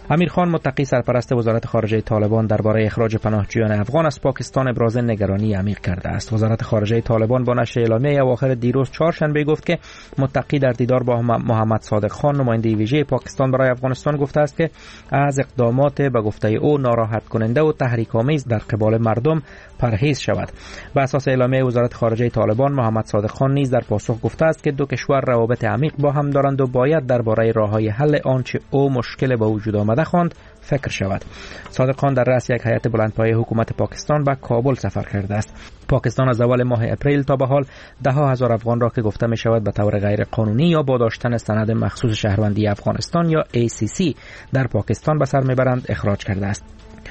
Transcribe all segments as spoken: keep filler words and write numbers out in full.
امیرخان متقی سرپرست وزارت خارجه طالبان درباره اخراج پناهجویان افغان از پاکستان ابراز نگرانی عمیق کرده است. وزارت خارجه طالبان با نشر اعلامیه اواخر دیروز چهارشنبه گفت که متقی در دیدار با محمد صادق خان نماینده ویژه پاکستان برای افغانستان گفته است که از اقدامات به گفته او ناراحت کننده و تحریک‌آمیز در قبال مردم پرهیز شود. بر اساس اعلامیه وزارت خارجه طالبان، محمد صادق خان نیز در پاسخ گفته است که دو کشور روابط عمیق با هم دارند و باید درباره راه‌های حل آنچه او مشکل به وجود آمده خواند فکر شود. صادق خان در رأس یک هیئت بلندپایه حکومت پاکستان به کابل سفر کرده است. پاکستان از اول ماه اپریل تا به حال ده ها هزار افغان را که گفته می شود به طور غیر قانونی یا با داشتن سند مخصوص شهروندی افغانستان یا ای سی سی در پاکستان به سر میبرند اخراج کرده است.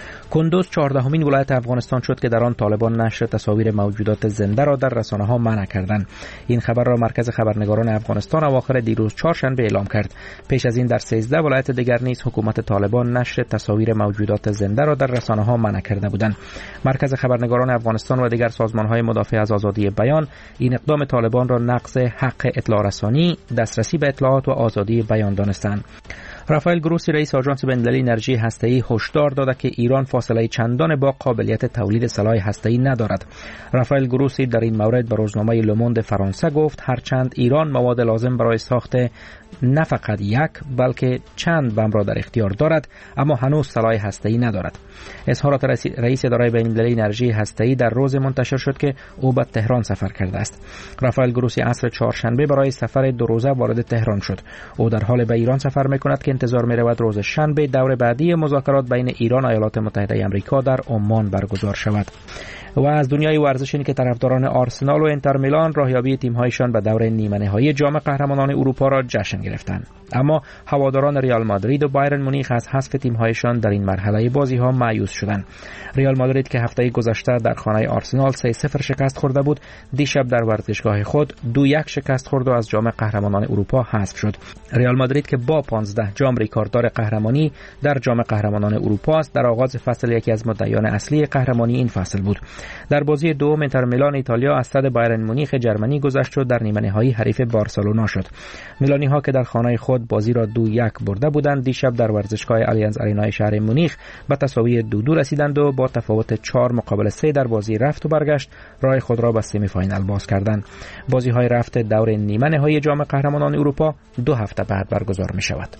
کندوز چهاردهمین ولایت افغانستان شد که در آن طالبان نشر تصاویر موجودات زنده را در رسانه‌ها منع کردند. این خبر را مرکز خبرنگاران افغانستان اواخر دیروز چهارشنبه اعلام کرد. پیش از این در سیزده ولایت دیگر نیز حکومت طالبان نشر تصاویر موجودات زنده را در رسانه‌ها منع کرده بودند. مرکز خبرنگاران افغانستان و دیگر سازمان‌های مدافع از آزادی بیان این اقدام طالبان را نقض حق اطلاع رسانی، دسترسی به اطلاعات و آزادی بیان دانستند. رافائل گروسی رئیس آژانس بین‌المللی انرژی هسته‌ای هشدار داده که ایران فاصله چندان با قابلیت تولید سلاح هسته‌ای ندارد. رافائل گروسی در این مورد به روزنامه لوموند فرانسه گفت هرچند ایران مواد لازم برای ساخت نه فقط یک بلکه چند بمب را در اختیار دارد، اما هنوز سلاح هسته‌ای ندارد. اظهارات رئیس اداره بین‌المللی انرژی هسته‌ای در روز منتشر شد که او به تهران سفر کرده است. رافائل گروسی عصر چهارشنبه برای سفر دو روزه وارد تهران شد. او در حال به ایران سفر می‌کند که انتظار می‌رود روز شنبه دور بعدی مذاکرات بین ایران و ایالات متحده آمریکا در عمان برگزار شود. و از دنیای ورزش این که طرفداران آرسنال و انتر میلان راهیابی تیم‌هایشان به دور نیمه‌نهایی جام قهرمانان اروپا را جشن گرفتند. اما هواداران ریال مادرید و بایرن مونیخ از حذف تیم‌هایشان در این مرحله بازی‌ها مایوس شدند. ریال مادرید که هفته گذشته در خانه آرسنال سه صفر شکست خورده بود، دیشب در ورزشگاه خود دو یک شکست خورد و از جام قهرمانان اروپا حذف شد. ریال مادرید که با پانزده جام ریکارددار قهرمانی در جام قهرمانان اروپا است، در آغاز فصل یکی از مدعیان اصلی قهرمانی این فصل بود. در بازی دوم انتر میلان ایتالیا از صد بایرن مونیخ جرمنی گذشت و در نیمه نهایی حریف بارسلونا شد. میلانی ها که در خانه خود بازی را دو یک برده بودند، دیشب در ورزشگاه آلیانز آرینا شهر مونیخ به تساوی دو دو رسیدند و با تفاوت چهار مقابل سه در بازی رفت و برگشت راه خود را به سمی فاینال باز کردند. بازی های رفت دور نیمه نهایی جام قهرمانان اروپا دو هفته بعد برگزار می شود.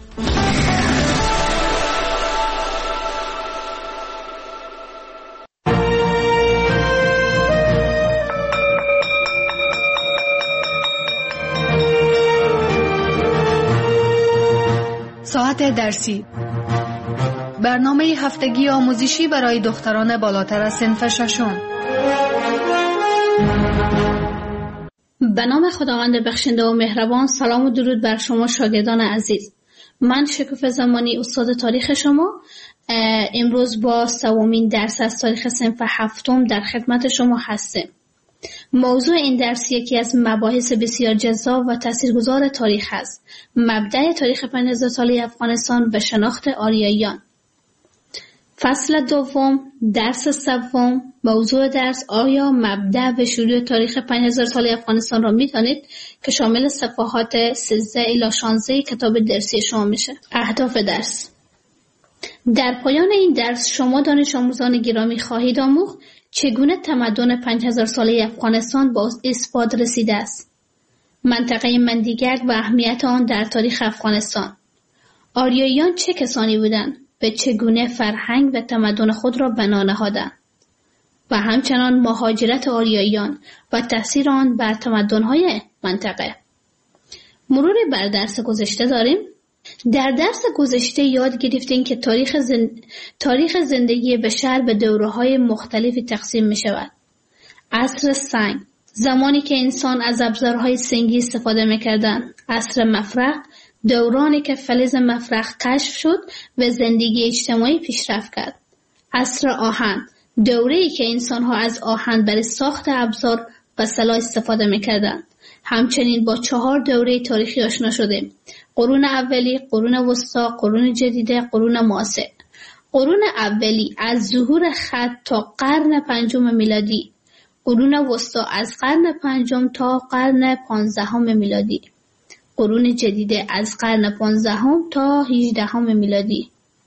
ساعت درسی، برنامه هفتگی آموزشی برای دختران بالاتر از صنف ششم. به نام خداوند بخشنده و مهربان. سلام و درود بر شما شاگردان عزیز. من شکوفه زمانی استاد تاریخ شما امروز با سومین درس از تاریخ صنف هفتم در خدمت شما هستم. موضوع این درس یکی از مباحث بسیار جذاب و تاثیرگذار تاریخ است. مبدأ تاریخ پنج هزار ساله افغانستان به شناخت آریاییان. فصل دوم، درس سوم. موضوع درس: آیا مبدأ به شروع تاریخ پنج هزار ساله افغانستان را می‌دانید که شامل صفحات سیزده الی شانزده کتاب درسی شما میشه. اهداف درس: در پایان این درس شما دانش آموزان گرامی خواهید آموخت چگونه تمدن پنج هزار ساله افغانستان با اثبات رسیده است، منطقه مندیگرد و اهمیت آن در تاریخ افغانستان، آریاییان چه کسانی بودند، به چگونه فرهنگ و تمدن خود را بنا نهادند و همچنان مهاجرت آریاییان و تأثیر آن بر تمدن‌های منطقه. مرور بر درس گذشته داریم. در درس گذشته یاد گرفتیم که تاریخ, زن... تاریخ زندگی بشر به دوره‌های مختلفی تقسیم می شود. عصر سنگ، زمانی که انسان از ابزارهای سنگی استفاده می کردن. عصر مفرق، دورانی که فلز مفرق کشف شد و زندگی اجتماعی پیشرفت کرد. عصر آهن، دوره‌ای که انسان‌ها از آهن برای ساخت ابزار و سلاح استفاده می کردن. همچنین با چهار دوره تاریخی آشنا شدیم: قرون اولی، قرون وسطی، قرون جدیده، قرون معاصر. قرون اولی از ظهور خط تا قرن پنجم میلادی، قرون وسطی از قرن پنجم تا قرن پانزدهم میلادی، قرون جدیده از قرن پانزدهم تا هجدهم میلادی.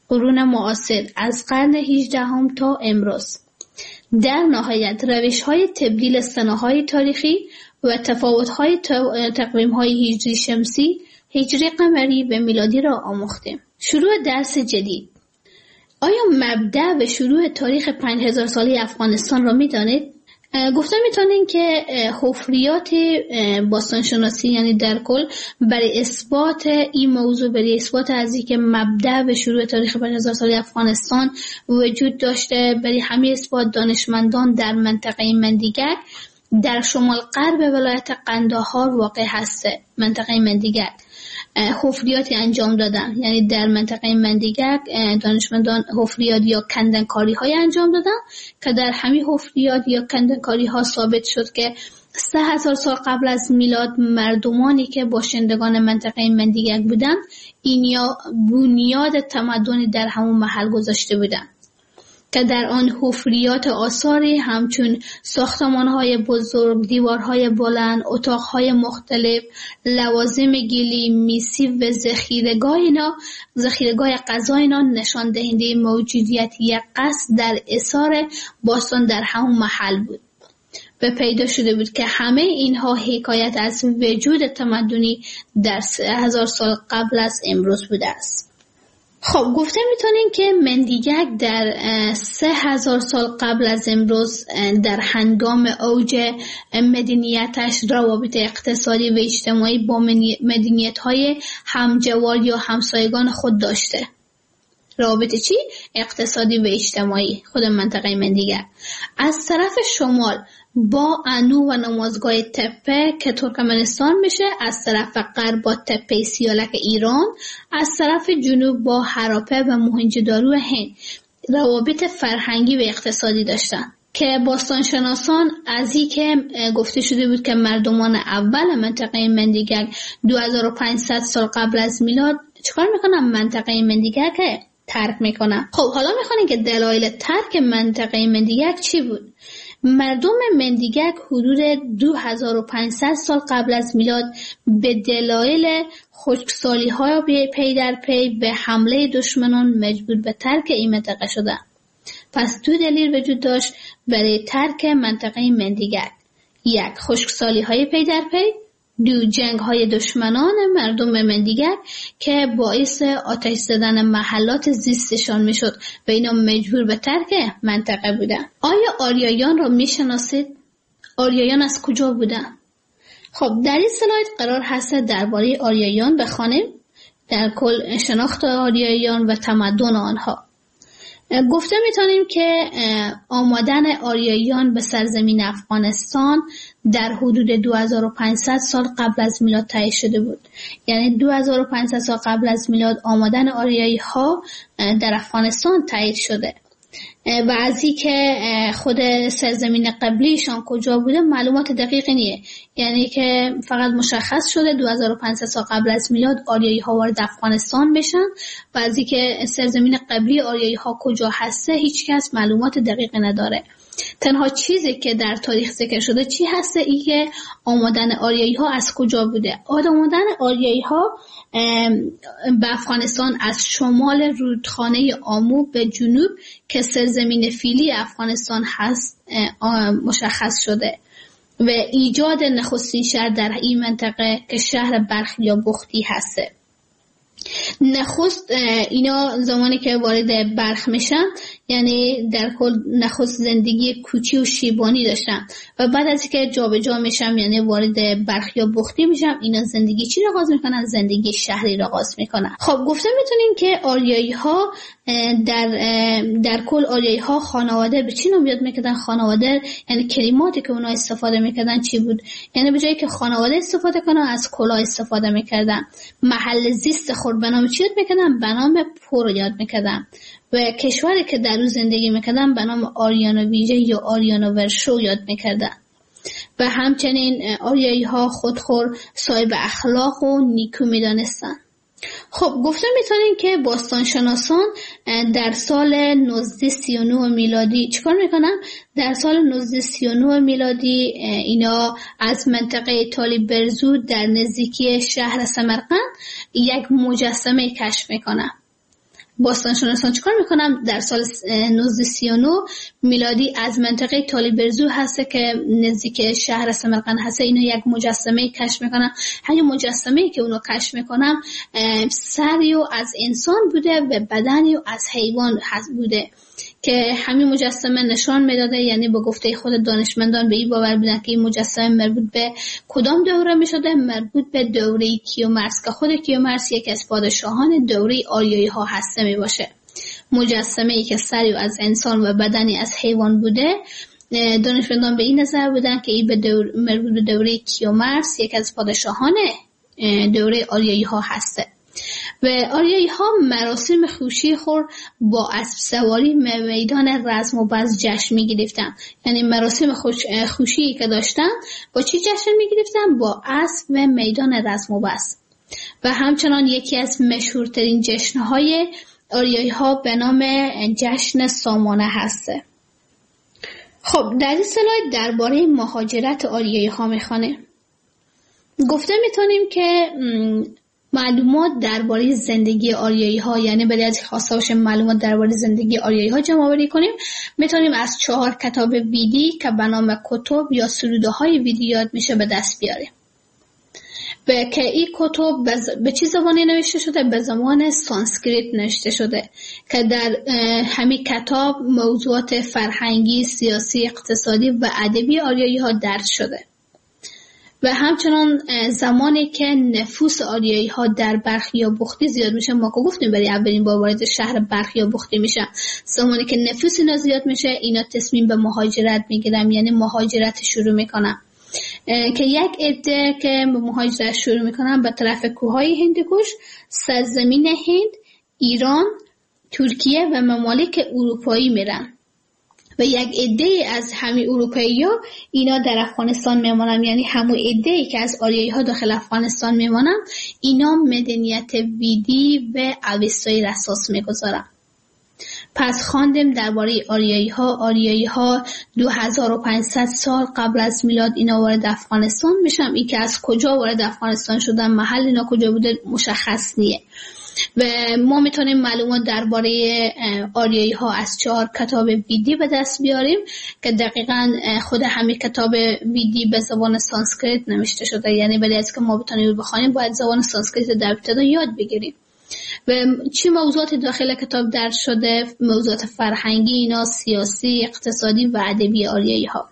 قرون معاصر از قرن هجدهم تا امروز. در نهایت روش‌های تبدیل سنه‌های تاریخی و تفاوت‌های تقویم‌های هجری شمسی، هجری قمری و میلادی را آموختیم. شروع درس جدید. آیا مبدأ و شروع تاریخ پنج هزار ساله افغانستان را می‌دانید؟ گفتم میتونین که حفریات باستانشناسی، یعنی در کل برای اثبات این موضوع، برای اثبات از اینکه مبدأ و شروع تاریخ پنج هزار ساله افغانستان وجود داشته، برای همه اثبات دانشمندان در منطقه مندیگک در شمال غرب ولایت قندهار واقع هسته. منطقه مندیگک حفریاتی انجام دادن، یعنی در منطقه مندیگک دانشمندان حفریات یا کندنکاری های انجام دادن که در همین حفریات یا کندنکاری ها ثابت شد که سه هزار سال قبل از میلاد مردمانی که باشندگان منطقه مندیگک بودن این یا بنیاد تمدنی در همون محل گذاشته بودن که در آن حفریات آثاری همچون ساختمان‌های بزرگ، دیوارهای بلند، اتاق‌های مختلف، لوازم گلی، میسی و ذخیره‌گاه اینا، ذخیره‌گاه غذا اینا نشان دهنده موجودیت یک قصر در اثار باستان در همون محل بود. و پیدا شده بود که همه اینها حکایت از وجود تمدنی در سه هزار سال قبل از امروز بوده است. خب گفته میتونین که مندیگک در سه هزار سال قبل از امروز در هنگام اوج مدنیتش روابط اقتصادی و اجتماعی با مدنیت‌های همجوار یا همسایگان خود داشته. روابط چی؟ اقتصادی و اجتماعی خود منطقه مندیگک. از طرف شمال با انو و نمازگاه تپه که ترکمنستان میشه، از طرف غرب با تپه سیالک ایران، از طرف جنوب با هراپه و موهنجدارو هند روابط فرهنگی و اقتصادی داشتن که باستانشناسان از این که گفته شده بود که مردمان اول منطقه مندیگک دو هزار و پانصد سال قبل از میلاد چیکار میکنن؟ منطقه مندیگک ترک میکنن. خب حالا میخوانیم که دلایل ترک منطقه مندیگک چی بود؟ مردم مندیگک حدود دو هزار و پانصد سال قبل از میلاد به دلایل خشکسالی های پی در پی به حمله دشمنان مجبور به ترک این منطقه شدند. پس دو دلیل وجود داشت برای ترک منطقه مندیگک: یک، خشکسالی های پی در پی، دو، جنگ های دشمنان مردم مندیگک که باعث آتش زدن محلات زیستشان میشد و اینا مجبور به ترک منطقه بودن. آیا آریایان را میشناسید؟ آریایان از کجا بودن؟ خب در این سلاید قرار هست درباره آریایان بخوانیم، در کل شناخت آریایان و تمدن آنها. گفته میتونیم که آمدن آریایان به سرزمین افغانستان در حدود دو هزار و پانصد سال قبل از میلاد تایید شده بود. یعنی دو هزار و پانصد سال قبل از میلاد آمدن آریایی ها در افغانستان تایید شده و از این که خود سرزمین قبلیشان کجا بوده معلومات دقیقی نیه، یعنی که فقط مشخص شده دو هزار و پانصد سال قبل از میلاد آریایی ها وارد افغانستان بشن و از این که سرزمین قبلی آریایی ها کجا هسته هیچ کس معلومات دقیقی نداره. تنها چیزی که در تاریخ ذکر شده چی هسته؟ ای که آمدن آریایی ها از کجا بوده. آمدن آریایی ها به افغانستان از شمال رودخانه آمو به جنوب که سرزمین فیلی افغانستان هست مشخص شده و ایجاد نخستین شهر در این منطقه که شهر برخ یا بختی هسته. نخست اینا زمانی که وارد برخ میشن یعنی در کل نخست زندگی کوچی و شیبانی داشتن و بعد از که جا به جا میشن یعنی وارد برخ یا بختی میشن اینا زندگی چی را آغاز میکنن؟ زندگی شهری را آغاز میکنن. خب گفته میتونیم که آریایی ها در در کل آریایی ها خانواده به چی نام یاد میکردن؟ خانواده یعنی کلماتی که اونا استفاده میکردن چی بود؟ یعنی به جایی که خانواده استفاده کنن از کلاه استفاده میکردن. محل زیست خود به نام چی یاد میکردن؟ به نام پور یاد میکردن و کشوری که در اون زندگی میکردن به نام آریانو ویژه یا آریانو ورشو یاد میکردن و همچنین آریایی ها خودخور صاحب اخلاق و نیکو میدانستن. خب گفته میتونین که باستانشناسان در سال نوزده سی و نه میلادی چیکار میکنن؟ در سال نوزده سی و نه میلادی اینا از منطقه تالی برزو در نزدیکی شهر سمرقند یک مجسمه کشف میکنن. باستانشناسان چیکار میکنن؟ در سال نوزده سی و نه میلادی از منطقه تالیبرزو هست که نزدیک شهر سمرقند هست، اینو یک مجسمه کشف میکنن. همین مجسمه که اونو کشف میکنن سری و از انسان بوده و بدنی و از حیوان هست بوده که همین مجسمه نشان میداده، یعنی با گفته خود دانشمندان به این باور بودن که این مجسمه مربوط به کدام دوره میشده؟ مربوط به دوره کیومرث که خود کیومرث یک از پادشاهان دوره آریایی ها هسته می باشه. مجسمه ای که سری از انسان و بدنی از حیوان بوده، دانشمندان به این نظر بودن که این به دور مربوط به دوره کیومرث یک از پادشاهان دوره آریایی ها هسته. و آریایی ها مراسم خوشی خور با اسب سواری میدان رزم و بز جشن می گرفتن. یعنی مراسم خوش خوشی که داشتن با چی جشن می گرفتن؟ با اسب و میدان رزم و بز. و همچنان یکی از مشهورترین جشنهای آریایی ها به نام جشن سامانه هسته. خب در این سلاید درباره مهاجرت آریایی ها میخوانه. گفته میتونیم که معلومات درباره زندگی آریایی ها، یعنی برای از خواسته باشه معلومات درباره زندگی آریایی ها جمع آوری کنیم، میتونیم از چهار کتاب ویدی که به نام کتب یا سروده های ویدی یاد میشه به دست بیاریم. به که این کتب به چه زبانی نوشته شده؟ به زبان سانسکریت نوشته شده که در همین کتاب موضوعات فرهنگی، سیاسی، اقتصادی و ادبی آریایی ها درس شده. و همچنان زمانی که نفوس آریایی ها در برخی یا بختی زیاد میشه، ما که گفتیم برای اولین بار وارد شهر برخی یا بختی میشه، زمانی که نفوس اینا زیاد میشه اینا تصمیم به مهاجرت میگیرن، یعنی مهاجرت شروع میکنن که یک عده که به مهاجرت شروع میکنن به طرف کوههای هندوکش، سرزمین هند، ایران، ترکیه و ممالک اروپایی میرن. و یک عده از همین اروپایی‌ها اینا در افغانستان میمونن، یعنی همون عده‌ای که از آریایی ها داخل افغانستان میمونن اینا مدنیت ویدی و اوستایی را اساس میگذارن. پس خواندیم درباره آریایی ها. آریایی ها دو هزار و پانصد سال قبل از میلاد اینا وارد افغانستان میشن. این که از کجا وارد افغانستان شدن، محل اینا کجا بوده مشخص نیه. و ما میتونیم معلومات درباره آریایی ها از چهار کتاب ویدی به دست بیاریم که دقیقاً خود همین کتاب ویدی به زبان سانسکریت نوشته شده، یعنی برای از که ما بتونیم بخونیم باید زبان سانسکریت در ابتدا یاد بگیریم. و چی موضوعات داخل کتاب درس شده؟ موضوعات فرهنگی اینا، سیاسی، اقتصادی و ادبی آریایی ها.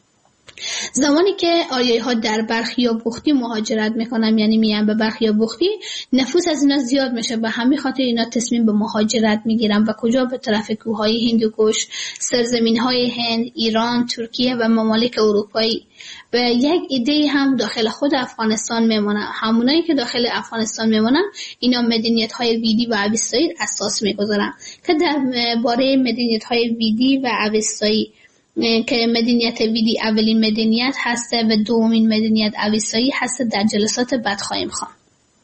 زمانی که آریایی ها در برخی یا بختی مهاجرت میکنن، یعنی میان به برخی یا بختی، نفوس از اینا زیاد میشه، به همین خاطر اینا تصمیم به مهاجرت میگیرن و کجا؟ به طرف کوههای هندوکش، سرزمین های هند، ایران، ترکیه و ممالک اروپایی. و یک ایده هم داخل خود افغانستان میمونن. همونایی که داخل افغانستان میمونن اینا مدنیت های ویدی و اوستایی اساس میگذارن که در باره مدنیت های ویدی و اوستایی که مدنیت ویدی اولین مدنیت هسته و دومین مدنیت اوستایی هسته در جلسات بعد خواهیم خواند.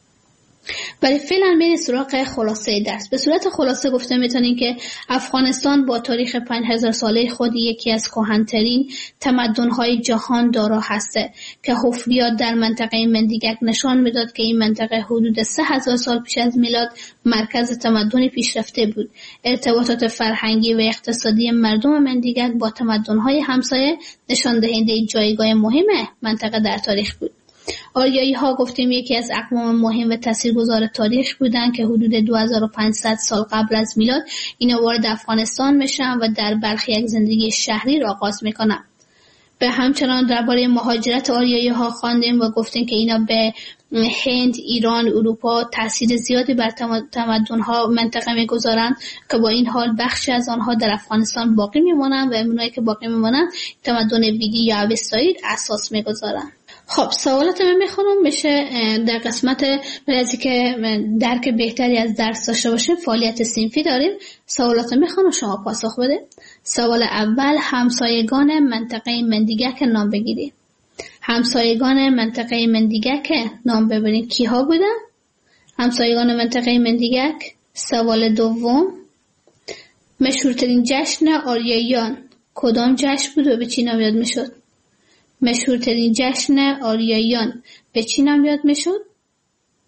ولی فعلا میریم سراغ خلاصه درس. به صورت خلاصه گفته میتونیم که افغانستان با تاریخ پنج هزار ساله خود یکی از کهن‌ترین تمدن‌های جهان دارا هسته که حفریات در منطقه مندیگک نشان میداد که این منطقه حدود سه هزار سال پیش از میلاد مرکز تمدن پیشرفته بود. ارتباطات فرهنگی و اقتصادی مردم مندیگک با تمدن‌های همسایه نشان دهنده جایگاه مهم منطقه در تاریخ بود. آریایی ها گفتیم یکی از اقوام مهم و تاثیرگذار تاریخ بودن که حدود دو هزار و پانصد سال قبل از میلاد اینا وارد افغانستان میشن و در برخی یک زندگی شهری را آغاز میکنن. به همچنان درباره مهاجرت آریایی ها خواندیم و گفتیم که اینا به هند، ایران، اروپا تاثیر زیادی بر تمدن ها منطقه میگذارن که با این حال بخشی از آنها در افغانستان باقی میمونن و اونایی که باقی میمونن تمدن ویدی یا اوستایی اساس میگذارن. خب سوالات من میخونم بشه در قسمت برای که درک بهتری از درس داشته باشیم فعالیت صنفی داریم. سوالات میخونم شما پاسخ بده. سوال اول، همسایگان منطقه مندیگک نام بگیرید. همسایگان منطقه مندیگک نام ببرید کی ها بودن؟ همسایگان منطقه مندیگک. سوال دوم، مشهورترین جشن آریاییان کدام جشن بود و به چی نام یاد میشد؟ مشهورترین جشن آریاییان به چی نام یاد میشد؟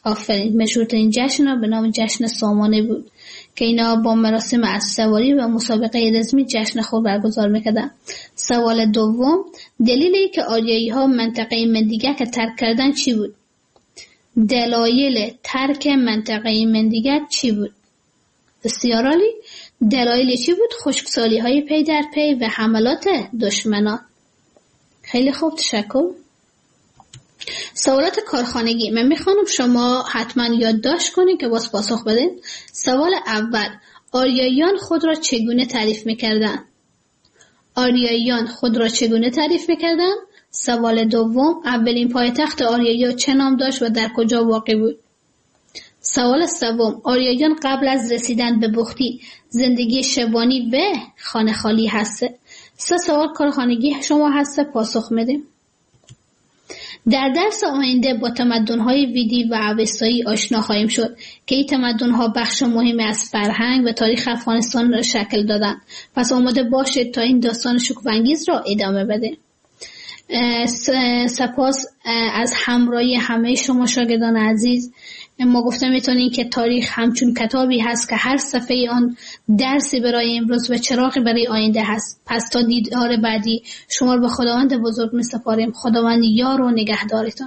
آفرین. مشهورترین جشن به نام جشن سامانه بود که اینا با مراسم اسب‌سواری و مسابقه رزمی جشن خود برگزار میکردن. سوال دوم، دلیلی که آریایی ها منطقه مندیگک ترک کردن چی بود؟ دلایل ترک منطقه مندیگک چی بود؟ بسیار عالی. دلایل چی بود؟ خشکسالی های پی در پی و حملات دشمنان. خیلی خوب، تشکر. سوالات کارخانگی من میخوانم، شما حتما یادداشت کنید که باز پاسخ بدین. سوال اول، آریاییان خود را چگونه تعریف میکردن؟ آریاییان خود را چگونه تعریف میکردن؟ سوال دوم، اولین پایتخت آریایی چه نام داشت و در کجا واقع بود؟ سوال سوم، آریاییان قبل از رسیدن به بختی زندگی شبانی و خانه خالی هست؟ سه سوال کارخانگی شما هست، پاسخ میدیم. در درس آینده با تمدن‌های ویدی و اوستایی آشنا خواهیم شد که این تمدن‌ها بخش مهمی از فرهنگ و تاریخ افغانستان را شکل دادند. پس آماده باشید تا این داستان شکوف‌انگیز را ادامه بدیم. سپاس از همراهی همه شما شاگردان عزیز. ما گفتم میتونین که تاریخ همچون کتابی هست که هر صفحه آن درسی برای امروز و چراغی برای آینده هست. پس تا دیدار بعدی شما رو به خداوند بزرگ میسپاریم. خداوند یار و نگهدارتان.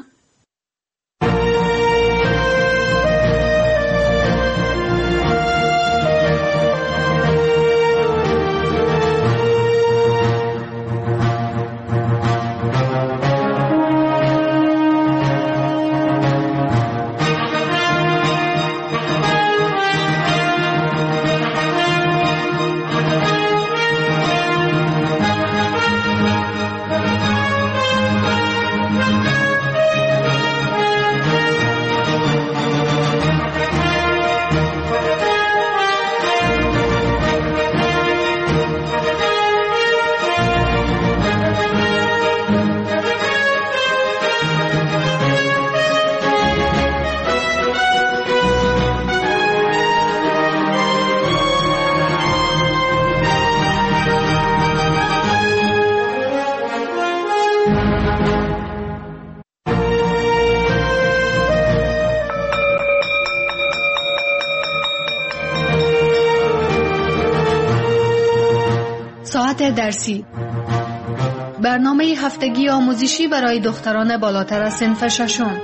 درسی، برنامه هفتگی آموزشی برای دختران بالاتر از صنف ششم.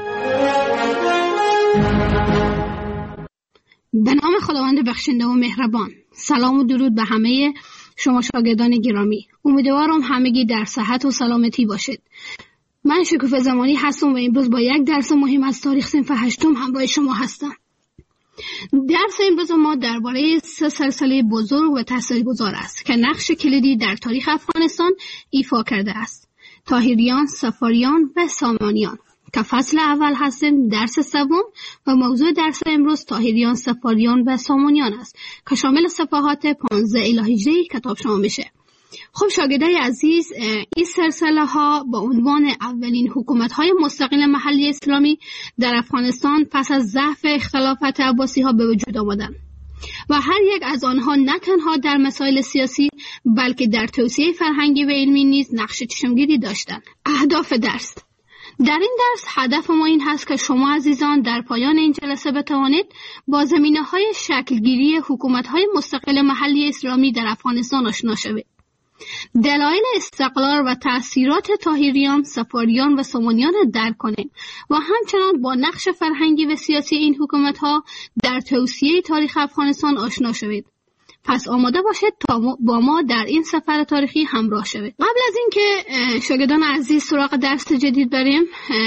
به نام خداوند بخشنده و مهربان. سلام و درود به همه شما شاگردان گرامی. امیدوارم همگی در صحت و سلامتی باشید. من شکوفه زمانی هستم و امروز با یک درس مهم از تاریخ صنف هشتم همراه شما هستم. درس امروز ما درباره سه سلسله بزرگ و تاثیرگذار است که نقش کلیدی در تاریخ افغانستان ایفا کرده است: طاهریان، صفاریان و سامانیان، که فصل اول هستیم. درس سوم و موضوع درس امروز طاهریان، صفاریان و سامانیان است که شامل صفحات پانزده الی هجده کتاب شما میشه. خب شاگردای عزیز، این سلسله ها با عنوان اولین حکومت های مستقل محلی اسلامی در افغانستان پس از ضعف اختلافات عباسی ها به وجود آمدند و هر یک از آنها نه تنها در مسائل سیاسی بلکه در توسعه فرهنگی و علمی نیز نقش چشمگیری داشتند. اهداف درس: در این درس هدف ما این هست که شما عزیزان در پایان این جلسه بتوانید با زمینه‌های شکلگیری حکومت‌های مستقل محلی اسلامی در افغانستان آشنا شوید. دلایل استقلال و تأثیرات طاهریان، صفاریان و سامانیان را درک کنیم و همچنان با نقش فرهنگی و سیاسی این حکومت‌ها در توسعه تاریخ افغانستان آشنا شوید. پس آماده باشید تا با ما در این سفر تاریخی همراه شوید. قبل از اینکه شاگردان عزیز سراغ درس جدید بریم،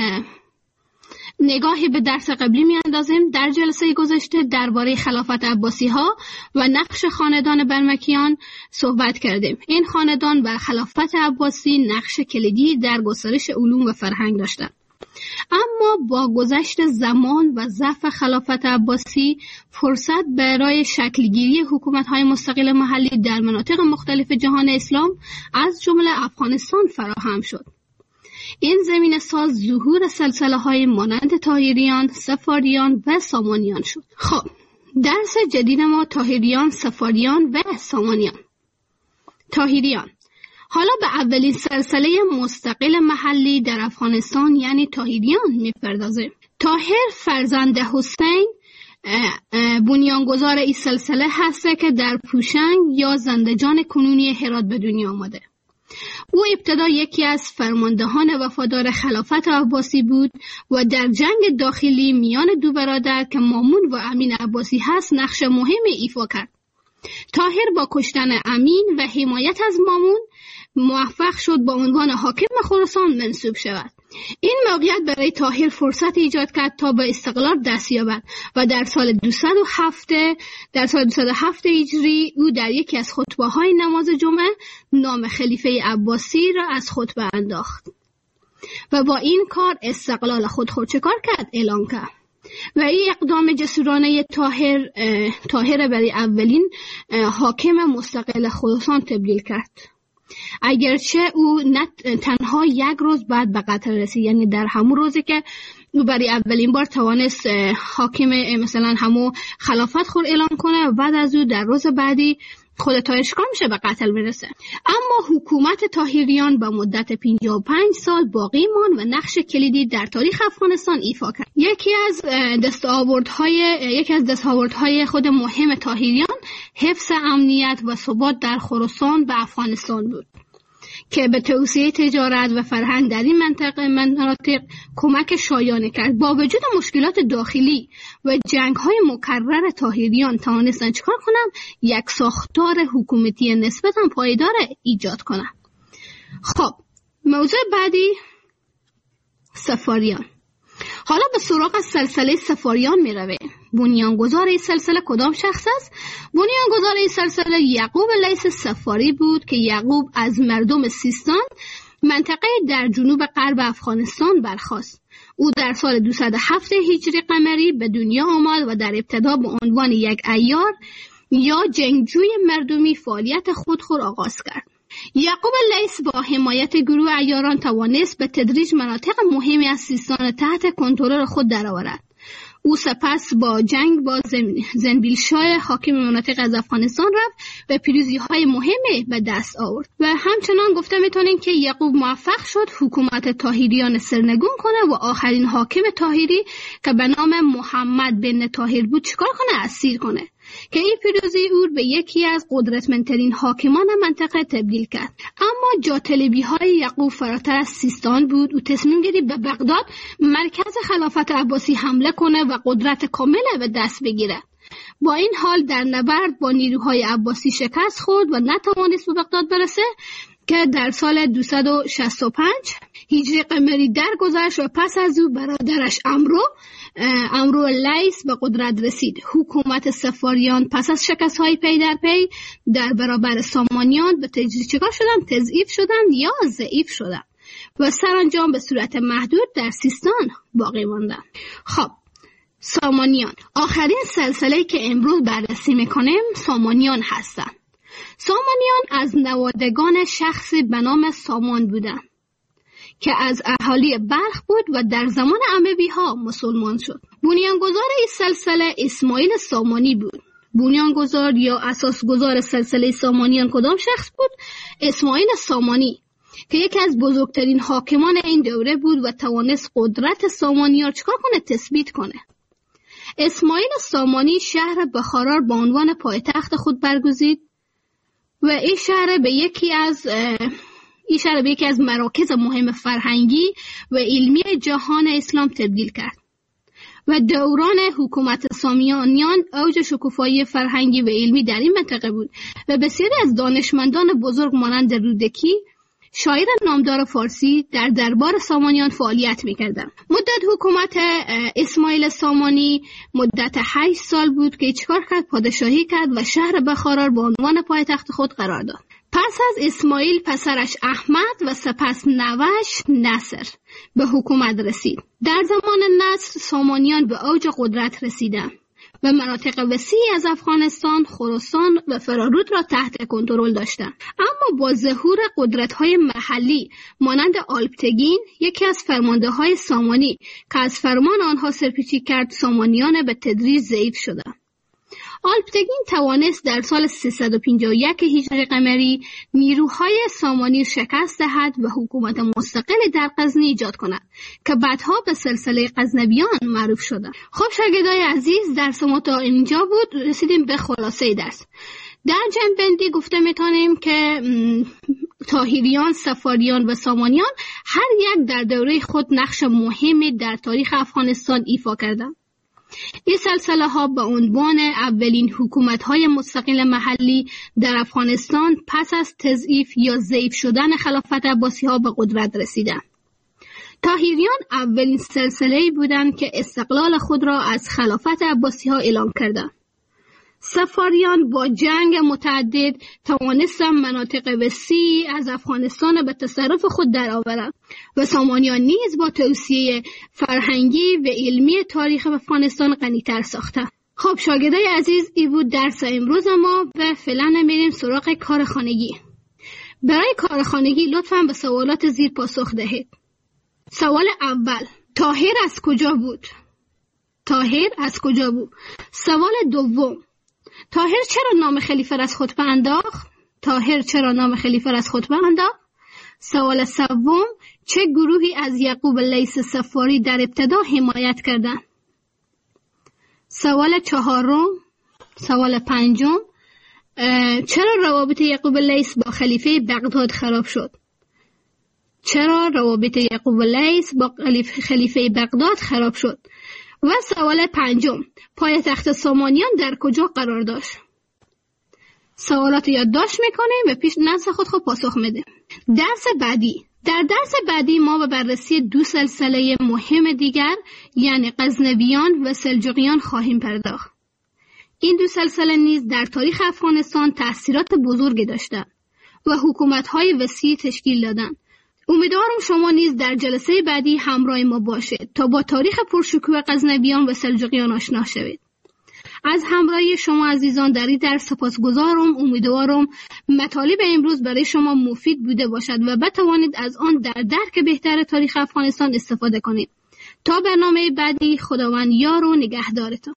نگاهی به درس قبلی میاندازیم. در جلسه گذشته درباره خلافت عباسی ها و نقش خاندان برمکیان صحبت کردیم. این خاندان و خلافت عباسی نقش کلیدی در گسترش علوم و فرهنگ داشتند. اما با گذشت زمان و ضعف خلافت عباسی، فرصت برای شکلگیری حکومت‌های مستقل محلی در مناطق مختلف جهان اسلام از جمله افغانستان فراهم شد. این زمینه ساز ظهور سلسله های مانند طاهریان، صفاریان و سامانیان شد. خب درس جدید ما طاهریان، صفاریان و سامانیان. طاهریان حالا به اولین سلسله مستقل محلی در افغانستان یعنی طاهریان میپردازیم. طاهر فرزند حسین بنیانگذار این سلسله هسته که در پوشنگ یا زندجان کنونی هرات به دنیا آمده. او ابتدا یکی از فرماندهان وفادار خلافت عباسی بود و در جنگ داخلی میان دو برادر که مامون و امین عباسی هست نقش مهمی ایفا کرد. طاهر با کشتن امین و حمایت از مامون موفق شد با عنوان حاکم خراسان منصوب شود. این موقعیت برای طاهر فرصت ایجاد کرد تا به استقلال دست یابد و در سال دویست و هفت در سال دویست و هفت هجری او در یکی از خطبه‌های نماز جمعه نام خلیفه عباسی را از خطبه انداخت و با این کار استقلال خود خود چه کار کرد؟ اعلان کرد. و این اقدام جسورانه طاهر طاهر برای اولین حاکم مستقل خراسان تبدیل کرد. اگرچه او نه تنها یک روز بعد به قتل رسید، یعنی در همون روزی که او برای اولین بار توانست حاکم مثلا همو خلافت خود اعلان کنه و بعد از او در روز بعدی خود طاهر شکار میشه به قتل میرسه. اما حکومت طاهریان به مدت پنجاه و پنج سال باقی ماند و نقش کلیدی در تاریخ افغانستان ایفا کرد. یکی از دستاوردهای یکی از دستاوردهای خود مهم طاهریان حفظ امنیت و ثبات در خراسان و افغانستان بود که به توسعه تجارت و فرهنگ در این منطقه مناطق کمک شایانه کرد. با وجود مشکلات داخلی و جنگ‌های مکرر طاهریان توانستند چیکار کنند؟ یک ساختار حکومتی نسبتاً پایدار ایجاد کنند. خب موضوع بعدی صفاریان. حالا به سراغ سلسله صفاریان می رویم. بنیانگذار این سلسله کدام شخص است؟ بنیانگذار این سلسله یعقوب لیث صفاری بود که یعقوب از مردم سیستان منطقه در جنوب غرب افغانستان برخاست. او در سال دویست و هفت هجری قمری به دنیا آمد و در ابتدا به عنوان یک عیار یا جنگجوی مردمی فعالیت خود خود آغاز کرد. یعقوب لیث با حمایت گروه عیاران توانست به تدریج مناطق مهمی از سیستان تحت کنترل خود درآورد. او سپس با جنگ با زنبیلشاه حاکم مناطق از افغانستان رفت و پیروزی‌های مهمی به دست آورد و همچنان گفته میتونیم که یعقوب موفق شد حکومت طاهریان سرنگون کنه و آخرین حاکم طاهری که به نام محمد بن طاهر بود چیکار کنه؟ اسیر کنه که این پیروزی او به یکی از قدرتمندترین حاکمان منطقه تبدیل کرد. اما جاطلبی های یعقوب فراتر از سیستان بود. او تصمیم گرفت به بغداد مرکز خلافت عباسی حمله کنه و قدرت کامل به دست بگیره. با این حال در نبرد با نیروهای عباسی شکست خورد و نتوانست به بغداد برسه که در سال دویست و شصت و پنج هجری قمری درگذشت و پس از او برادرش عمرو عمرو لیث به قدرت رسید. حکومت صفاریان پس از شکست‌های پی در پی در برابر سامانیان به تدریج چیکار شدن؟ تضعیف شدن یا ضعیف شدن و سرانجام به صورت محدود در سیستان باقی ماندن. خب سامانیان، آخرین سلسله که امروز بررسی میکنیم سامانیان هستند. سامانیان از نوادگان شخصی به نام سامان بودند که از اهالی بلخ بود و در زمان اموی ها مسلمان شد. بنیانگذار این سلسله اسماعیل سامانی بود. بنیانگذار یا اساسگذار سلسله سامانیان کدام شخص بود؟ اسماعیل سامانی که یکی از بزرگترین حاکمان این دوره بود و توانست قدرت سامانیان چیکار کنه؟ تثبیت کنه. اسماعیل سامانی شهر بخارا به عنوان پایتخت خود برگزید و این شهر به یکی از این شهر به یکی از مراکز مهم فرهنگی و علمی جهان اسلام تبدیل کرد و دوران حکومت سامانیان اوج شکوفایی فرهنگی و علمی در این منطقه بود و بسیاری از دانشمندان بزرگ مانند رودکی، شاعر نامدار فارسی، در دربار سامانیان فعالیت می‌کردند. مدت حکومت اسماعیل سامانی مدت هشت سال بود که چیکار کرد؟ پادشاهی کرد و شهر بخارا به عنوان پایتخت خود قرار داد. پس از اسماعیل پسرش احمد و سپس نوش نصر به حکومت رسید. در زمان نصر سامانیان به اوج قدرت رسیدند و مناطق وسیعی از افغانستان، خراسان و فرارود را تحت کنترل داشتند. اما با ظهور قدرت‌های محلی مانند آلپتگین، یکی از فرمانده‌های سامانی که از فرمان آنها سرپیچی کرد، سامانیان به تدریج ضعیف شدند. آلپتگین توانست در سال سیصد و پنجاه و یک هجری قمری نیروهای سامانی شکست دهد و حکومت مستقل در غزنی ایجاد کند که بعدها به سلسله غزنویان معروف شده. خب شاگردای عزیز، درس ما تا اینجا بود. رسیدیم به خلاصه درس. در جنبندی گفته میتونیم که طاهریان، صفاریان و سامانیان هر یک در دوره خود نقش مهمی در تاریخ افغانستان ایفا کردند. این سلسله ها به عنوان اولین حکومت های مستقل محلی در افغانستان پس از تضعیف یا ضعیف شدن خلافت عباسی ها به قدرت رسیدند. طاهریان اولین سلسله‌ای بودند که استقلال خود را از خلافت عباسی ها اعلام کردند. صفاریان با جنگ متعدد توانستند مناطق وسیعی از افغانستان به تصرف خود درآورند و سامانیان نیز با توسعه فرهنگی و علمی تاریخ افغانستان غنی‌تر ساختند. خب شاگردای عزیز، این بود درس امروز ما و فعلا میریم سراغ کارخانگی. برای کارخانگی لطفاً به سوالات زیر پاسخ دهید. سوال اول: طاهر از کجا بود؟ طاهر از کجا بود؟ سوال دوم: طاهر چرا نام خلیفه را از خطبه انداخت؟ طاهر چرا نام خلیفه را از خطبه انداخت؟ سوال سوم: چه گروهی از یعقوب لیث صفاری در ابتدا حمایت کردند؟ سوال چهارم: سوال پنجم: چرا روابط یعقوب لیث با خلیفه بغداد خراب شد؟ چرا روابط یعقوب لیث با خلیفه بغداد خراب شد؟ و سوال پنجم: پایتخت سامانیان در کجا قرار داشت؟ سوالات یادداشت میکنیم و پیش نزد خود خود پاسخ میدیم. درس بعدی. در درس بعدی ما به بررسی دو سلسله مهم دیگر یعنی غزنویان و سلجوقیان خواهیم پرداخت. این دو سلسله نیز در تاریخ افغانستان تأثیرات بزرگی داشتند و حکومت‌های وسیعی تشکیل دادند. امیدوارم شما نیز در جلسه بعدی همراه ما باشید تا با تاریخ پرشکوه غزنویان و سلجوقیان آشنا شوید. از همراهی شما عزیزان در این درس سپاسگزارم. امیدوارم مطالب امروز برای شما مفید بوده باشد و بتوانید از آن در درک بهتر تاریخ افغانستان استفاده کنید. تا برنامه بعدی، خداوند یار و نگهدارتان.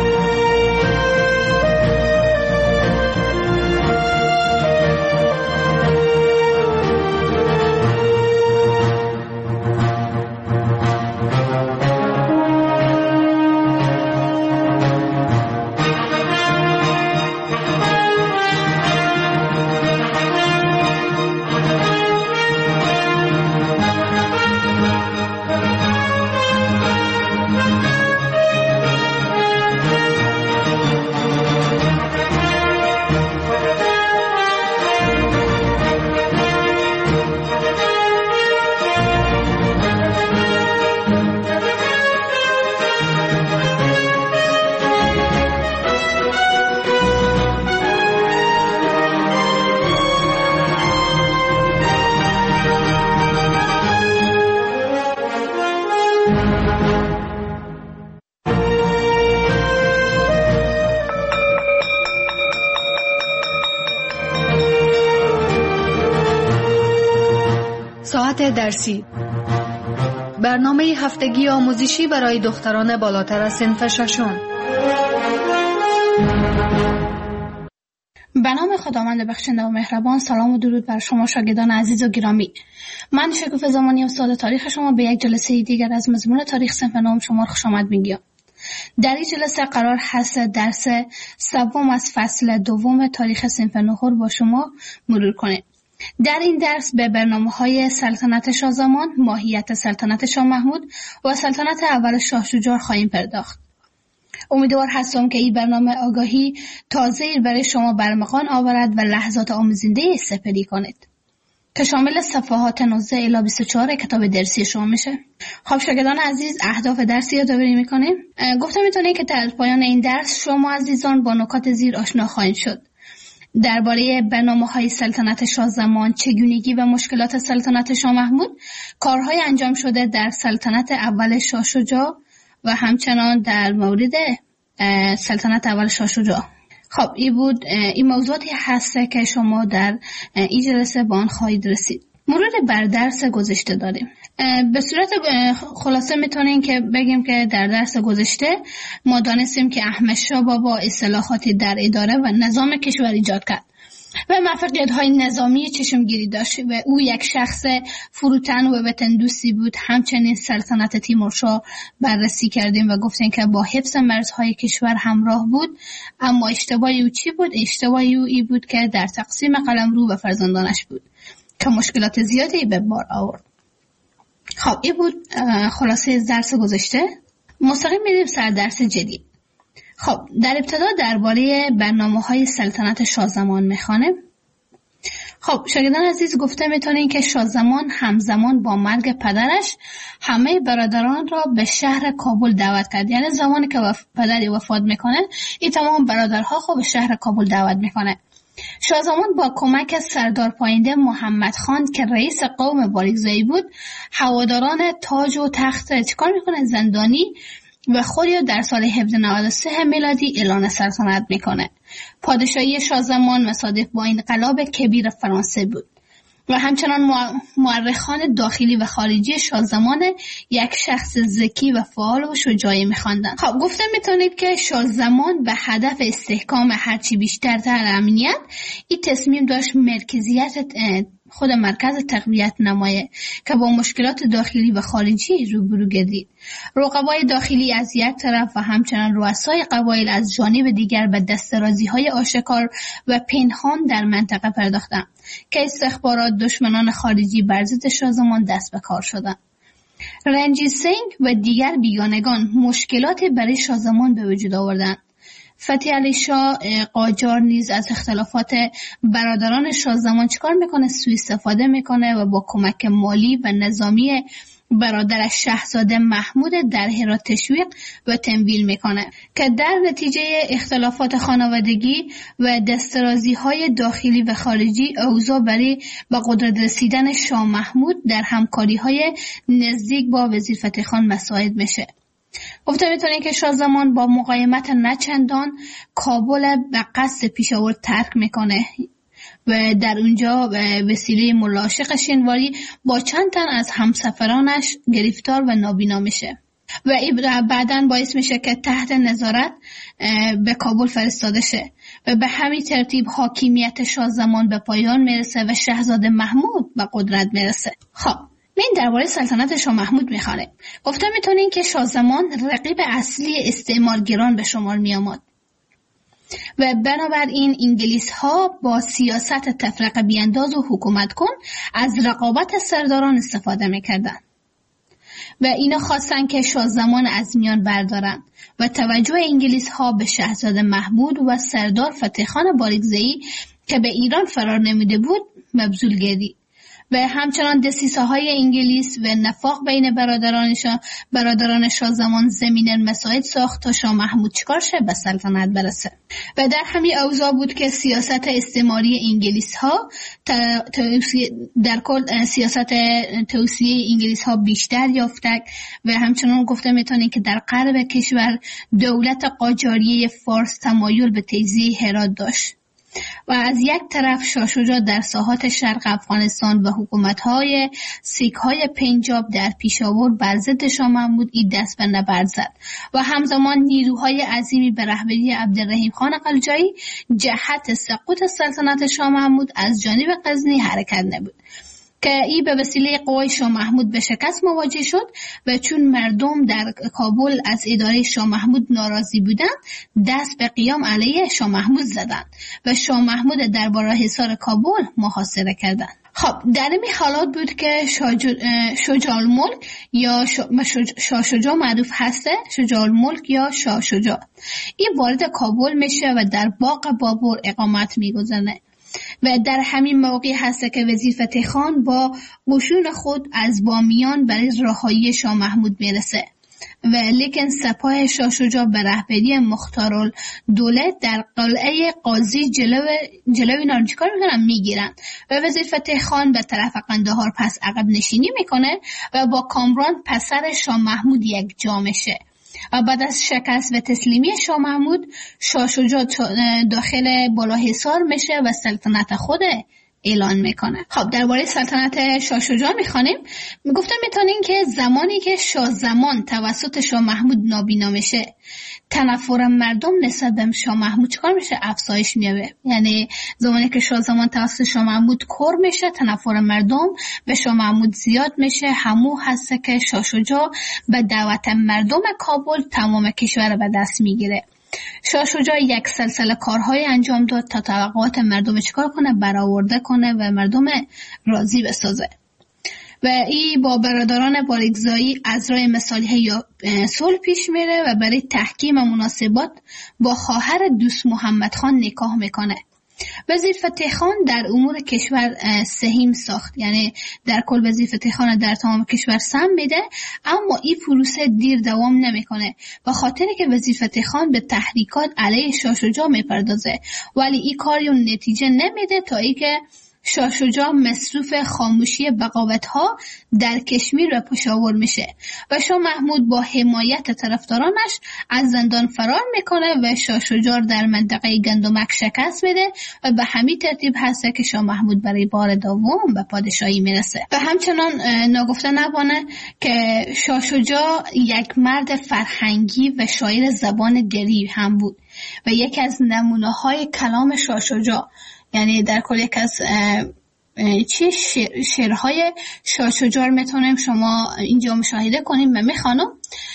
ساعت درسی، برنامه هفتگی آموزشی برای دختران بالاتر از صنف ششم. به نام خداوند بخشنده و مهربان. سلام و درود بر شما شاگردان عزیز و گرامی. من شکوفه زمانی استاد تاریخ شما به یک جلسه دیگر از مضمون تاریخ صنف نهم شما خوش آمد میگم. در این جلسه قرار هست درس سوم از فصل دوم تاریخ صنف نهم با شما مرور کنیم. در این درس به برنامه‌های سلطنت شاه زمان، ماهیت سلطنت شاه محمود و سلطنت اول شاه شجاع خواهیم پرداخت. امیدوار هستم که این برنامه آگاهی تازه‌ای برای شما برمغان آورد و لحظات آموزنده استفاده کنید که شامل صفحات نوزده الی بیست و چهار کتاب درسی شما میشه. خب شاگردان عزیز، اهداف درسی یادآوری می‌کنیم. گفتم میتونه که در پایان این درس شما عزیزان با نکات زیر آشنا خواهید شد. درباره برنامه‌های سلطنت شاه زمان، چگونگی و مشکلات سلطنت شاه محمود، کارهای انجام شده در سلطنت اول شاه شجاع و همچنان در مورد سلطنت اول شاه شجاع. خب این بود، این موضوعاتی هست که شما در این جلسه با آن خواهید رسید. مرور بر درس گذشته داریم. به صورت خلاصه میتونیم که بگیم که در درس گذشته ما دانستیم که احمد شاه بابا اصلاحاتی در اداره و نظام کشور ایجاد کرد و موفقیت‌های نظامی چشمگیری داشت و او یک شخص فروتن و وطن دوستی بود. همچنین سلطنت تیمورشاه بررسی کردیم و گفتیم که با حفظ مرزهای کشور همراه بود، اما اشتباه او چی بود؟ اشتباه او ای بود که در تقسیم قلمرو و فرزندانش بود که مشکلات زیادی به بار آورد. خب این بود خلاصه درس گذشته. مستقیم میریم سر درس جدید. خب در ابتدا درباره برنامه‌های سلطنت شاهزمان میخوانیم. خب شاگردان عزیز، گفته میتونین که شاهزمان همزمان با مرگ پدرش همه برادران را به شهر کابل دعوت کرد. یعنی زمانی که وف... پدری وفات میکنه این تمام برادرها خب به شهر کابل دعوت میکنه. شاهزمان با کمک سردار پاینده محمد خان که رئیس قوم باریکزایی بود، هواداران تاج و تخت چیکار میکنه؟ زندانی و خودی در سال هزار و هفتصد و نود و سه میلادی اعلان سلطنت میکنه. پادشاهی شاهزمان مصادف با انقلاب کبیر فرانسه بود و همچنان مورخان داخلی و خارجی شاهزمان یک شخص ذکی و فعال و شجاعی می‌خواندند. خب گفته میتونید که شاهزمان به هدف استحکام هرچی بیشتر در امنیت این تصمیم داشت مرکزیت خود مرکز تقویت نمایه که با مشکلات داخلی و خارجی روبرو گردید. رقبای داخلی از یک طرف و همچنان رؤسای قبایل از جانب دیگر به دسترازی‌های آشکار و پنهان در منطقه پرداختند که استخبارات دشمنان خارجی بر ضد شاهزمان دست به کار شدند. رنجیت سینگ و دیگر بیگانگان مشکلاتی برای شاهزمان به وجود آوردند. فتح علی شاه قاجار نیز از اختلافات برادران شاهزمان چیکار میکنه؟ سوء استفاده میکنه و با کمک مالی و نظامی برادرش شاهزاده محمود در هرات تشویق و تمویل میکنه که در نتیجه اختلافات خانوادگی و دسترازی‌های داخلی و خارجی اوضاع برای به قدرت رسیدن شاه محمود در همکاری‌های نزدیک با وزیر فتح خان مساعد میشه. گفته میتونه که شاهزمان با مقاومت نچندان کابل به قصد پیشاور ترک میکنه و در اونجا به وسیله ملاشق شنواری با چند تن از همسفرانش گرفتار و نابینا میشه و این بعداً باعث میشه که تحت نظارت به کابل فرستاده شه و به همین ترتیب حاکمیت شاهزمان به پایان میرسه و شاهزاده محمود به قدرت میرسه. خب من درباره سلطنت شاه محمود میخوانم. گفته میتونین که شاهزمان رقیب اصلی استعمارگران به شمار میآمد و بنابراین انگلیس ها با سیاست تفرقه بیانداز و حکومت کن از رقابت سرداران استفاده میکردن و اینا خواستن که شاهزمان از میان بردارن و توجه انگلیس ها به شاهزاده محمود و سردار فتح خان باریکزایی که به ایران فرار نمیده بود مبذول گردید و همچنان دسیسه های انگلیس و نفاق بین برادرانشان برادران شاهزمان زمینه مساعد ساخت تا شاه محمود چیکار شه؟ به سلطنت برسه و در همین اوضاع بود که سیاست استعماری انگلیس ها در کل سیاست توسعه انگلیس ها بیشتر یافته و همچنان گفته میتونیم که در غرب کشور دولت قاجاریه فارس تمایل به تجزیه هرات داشت و از یک طرف شاه شجاع در ساحات شرق افغانستان و حکومت‌های سیک‌های پنجاب در پیشاور بر ضد شاه محمود این دست به نبرد زد و همزمان نیروهای عظیمی به رهبری عبدالرحیم خان قلجایی جهت سقوط سلطنت شاه محمود از جانب غزنی حرکت نمود که ای به وسیله قوای شاه محمود به شکست مواجه شد و چون مردم در کابل از اداره شاه محمود ناراضی بودند دست به قیام علیه شاه محمود زدند و شاه محمود درباره حصار کابل محاصره کردند. خب در این حالات بود که شجاع الملک یا شاه شجاع معروف هسته شجاع الملک یا شاه شجاع این وارد کابل میشه و در باغ بابر اقامت میگذاره و در همین موقع هست که وزیر فتح خان با قشون خود از بامیان برای رهایی شاه محمود میرسه و لیکن سپاه شاه شجاع به رهبری مختارالدوله در قلعه قاضی جلو جلو اینا چیکار میکنن؟ میگیرن و وزیر فتح خان به طرف قندهار پس عقب نشینی میکنه و با کامران پسر شاه محمود یک جا میشه و بعد از شکست و تسلیمی شاه محمود شاه شجاع داخل بالاحصار میشه و سلطنت خود اعلان میکنه. خب درباره سلطنت شاه شجاع میخوانیم. میگفتم میتونین که زمانی که شاه زمان توسط شاه محمود نابینا میشه، تنفر مردم نسبت به شاه محمود چکار میشه؟ افزایش میابه. یعنی زمانی که شاه زمان توسط شاه محمود کور میشه، تنفر مردم به شاه محمود زیاد میشه. همو هست که شاه شجاع به دعوت مردم کابل تمام کشور به دست میگیره. شاه شجاع یک سلسله کارهای انجام داد تا توقعات مردم چکار کنه؟ برآورده کنه و مردم راضی بسازه. و این با برادران باریکزایی از راه مصالحه یا صلح پیش میره و برای تحکیم مناسبات با خواهر دوست محمد خان نکاح میکنه. وزیر فتح خان در امور کشور سهیم ساخت، یعنی در کل وزیر فتح خان در تمام کشور سهم میده، اما این پروسه دیر دوام نمیکنه و خاطر که وزیر فتح خان به تحریکات علیه شاه شجاع میپردازه، ولی این کاری نتیجه نمیده تا ای که شاه شجاع مصروف خاموشی بغاوت‌ها در کشمیر و پشاور میشه و شاه محمود با حمایت طرفدارانش از زندان فرار میکنه و شاه شجاع در منطقه گندمک شکست میده و به همین ترتیب هست که شاه محمود برای بار دوم به پادشاهی میرسه. و همچنان ناگفته نبانه که شاه شجاع یک مرد فرهنگی و شاعر زبان دری هم بود و یکی از نمونه‌های کلام شاه شجاع، یعنی در کل یک از چه شعر، شعرهای شاه شجاع میتونیم شما اینجا مشاهده کنیم. من میخوانم،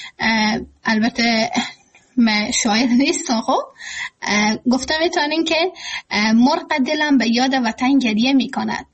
البته من شاعر نیستم. خب گفتم میتونین که مرغ دلم به یاد وطن گریه میکند،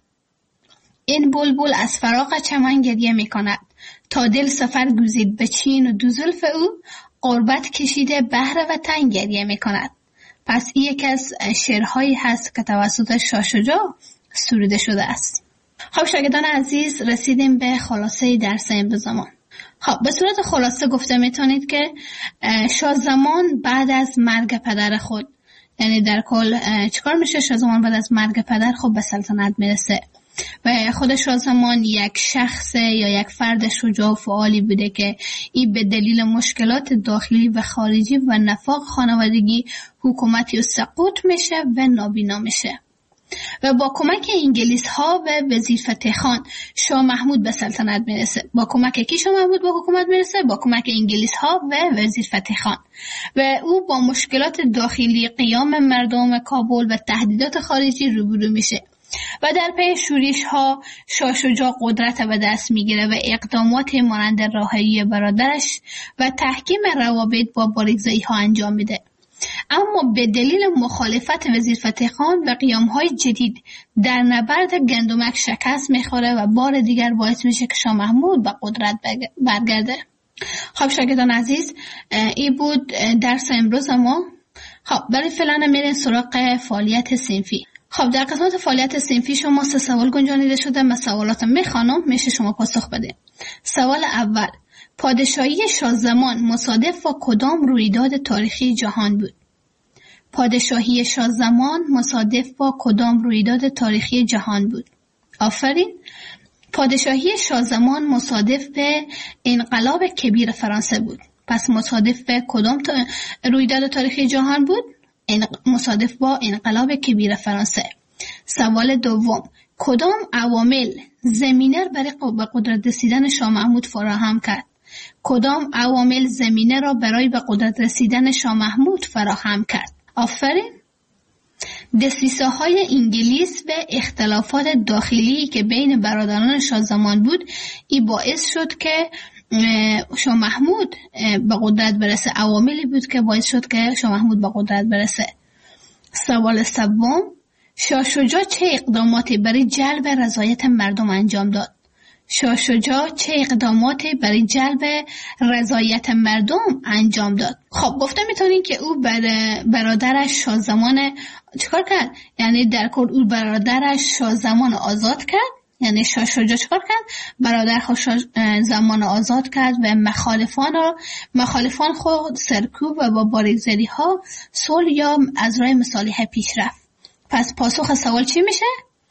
این بلبل از فراق چمن گریه میکند، تا دل سفر گزید به چین و دو زلف او، غربت کشیده بهر وطن گریه میکند. پس این یک از شعرهایی هست که توسط شاه شجاع سروده شده است. خب شاگردان عزیز، رسیدیم به خلاصه درس امروز زمان. خب به صورت خلاصه گفته میتونید که شاه زمان بعد از مرگ پدر خود، یعنی در کل چیکار میشه؟ شاه زمان بعد از مرگ پدر خود به سلطنت میرسه و خود شاه زمان یک شخص یا یک فرد شجاع و فعالی بوده که این به دلیل مشکلات داخلی و خارجی و نفاق خانوادگی حکومتی و سقوط میشه و نابینا میشه و با کمک انگلیس ها و وزیر فتح خان شاه محمود به سلطنت میرسه. با کمک کی شاه محمود به حکومت میرسه؟ با کمک انگلیس ها و وزیر فتح خان و او با مشکلات داخلی قیام مردم کابل و تهدیدات خارجی روبرو میشه و در پی شورش ها شاه شجاع قدرت به دست میگیره و اقدامات مانند رهایی برادرش و تحکیم روابط با باریکزایی ها انجام میده. اما به دلیل مخالفت وزیر فتح خان و قیام های جدید در نبرد گندمک شکست میخوره و بار دیگر باعث میشه که شاه محمود به قدرت برگرده. خب شاگردان عزیز، این بود درس امروز ما. خب برای فعلا میریم سراغ فعالیت صنفی. خب در قسمت فعالیت صنفی شما سه سوال گنجانیده شده. من سوالات میخوانم، میشه شما پاسخ بده. سوال اول: پادشاهی شاه زمان مصادف با کدام رویداد تاریخی جهان بود؟ پادشاهی شاه زمان مصادف با کدام رویداد تاریخی جهان بود؟ آفرین. پادشاهی شاه زمان مصادف به انقلاب کبیر فرانسه بود. پس مصادف به کدام تا... رویداد تاریخی جهان بود؟ مصادف با انقلاب کبیر فرانسه. سوال دوم: کدام عوامل زمینه برای به قدرت رسیدن شاه محمود فراهم کرد؟ کدام عوامل زمینه را برای به قدرت رسیدن شاه محمود فراهم کرد؟ آفرین. دسیسه های انگلیس و اختلافات داخلی که بین برادران شاه زمان بود، این باعث شد که شاه محمود به قدرت برسه. عواملی بود که باعث شد که شاه محمود به قدرت برسه. سوال سوم: شاه شجاع چه اقداماتی برای جلب رضایت مردم انجام داد؟ شاه شجاع چه اقداماتی برای جلب رضایت مردم انجام داد؟ خب گفته میتونین که او برادرش شاه زمان چیکار کرد؟ یعنی در کل او برادرش شاه زمان آزاد کرد. یعنی شاه شجاع چیکار کرد؟ برادر خود زمان آزاد کرد و مخالفان را مخالفان خود سرکوب و با باریکزایی ها صلح یا از راه مصالحه پیش رفت. پس پاسخ سوال چی میشه؟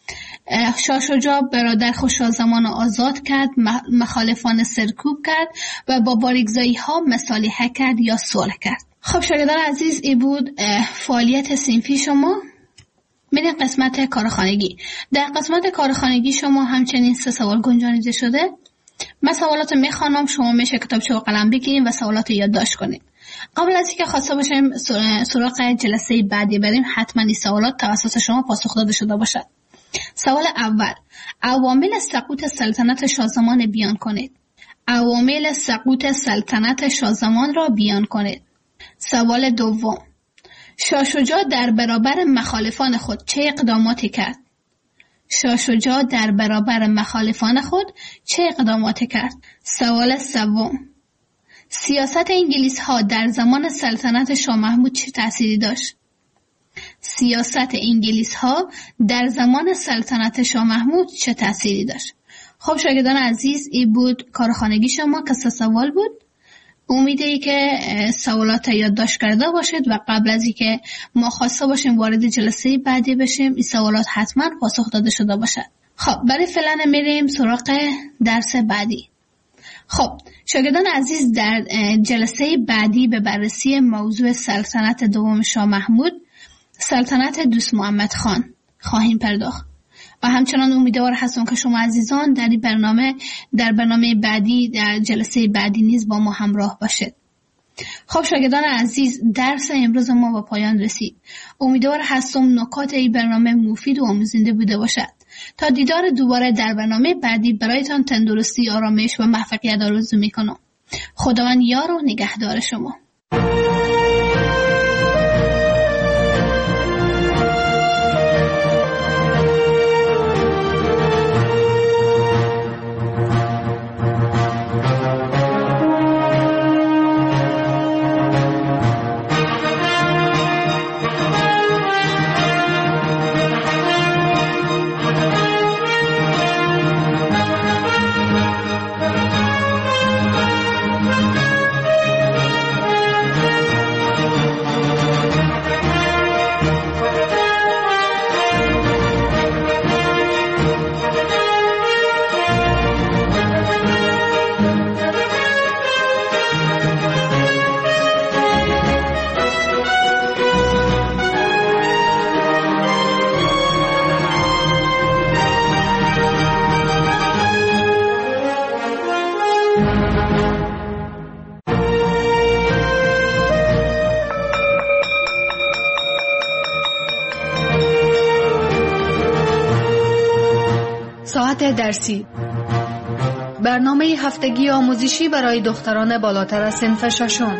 شاه شجاع برادر خود شاه زمان آزاد کرد، مخالفان سرکوب کرد و با باریکزایی ها مصالحه کرد یا صلح کرد. خب شاگردان عزیز، این بود فعالیت صنفی شما. میریم قسمت کارخانگی. در قسمت کارخانگی شما همچنین سه سوال گنجانیده شده. من سوالات میخوانم، شما میشه کتابچه و قلم بگیریم و سوالات یادداشت کنیم. قبل از اینکه خواسته باشیم سراغ جلسه بعدی بریم، حتما این سوالات توسط شما پاسخ داده شده باشد. سوال اول: عوامل سقوط سلطنت شاهزمان بیان کنید. عوامل سقوط سلطنت شاهزمان را بیان کنید. سوال دوم: شاه شجاع در برابر مخالفان خود چه اقداماتی کرد؟ شاه شجاع در برابر مخالفان خود چه اقداماتی کرد؟ سوال سوم: سیاست انگلیس ها در زمان سلطنت شاه محمود چه تأثیری داشت؟ سیاست انگلیس ها در زمان سلطنت شاه محمود چه تأثیری داشت؟ خب شاگردان عزیز، این بود کارخانگی شما که سه سوال بود. امیده ای که سوالات یادداشت کرده باشید و قبل از اینکه ما خواسته باشیم وارد جلسه بعدی بشیم این سوالات حتما پاسخ داده شده باشد. خب برای فعلا میریم سراغ درس بعدی. خب شاگردان عزیز، در جلسه بعدی به بررسی موضوع سلطنت دوم شاه محمود، سلطنت دوست محمد خان خواهیم پرداخت و همچنان امیدوار هستم که شما عزیزان در این برنامه در برنامه بعدی در جلسه بعدی نیز با ما همراه باشید. خب شاگردان عزیز، درس امروز ما به پایان رسید. امیدوار هستم نکات این برنامه مفید و آموزنده بوده باشد. تا دیدار دوباره در برنامه بعدی برایتان تندرستی، آرامش و موفقیت آرزو میکنم. خداوند یار و نگهدار شما. ساعت درسی، برنامه هفتگی آموزشی برای دختران بالاتر از صنف ششم.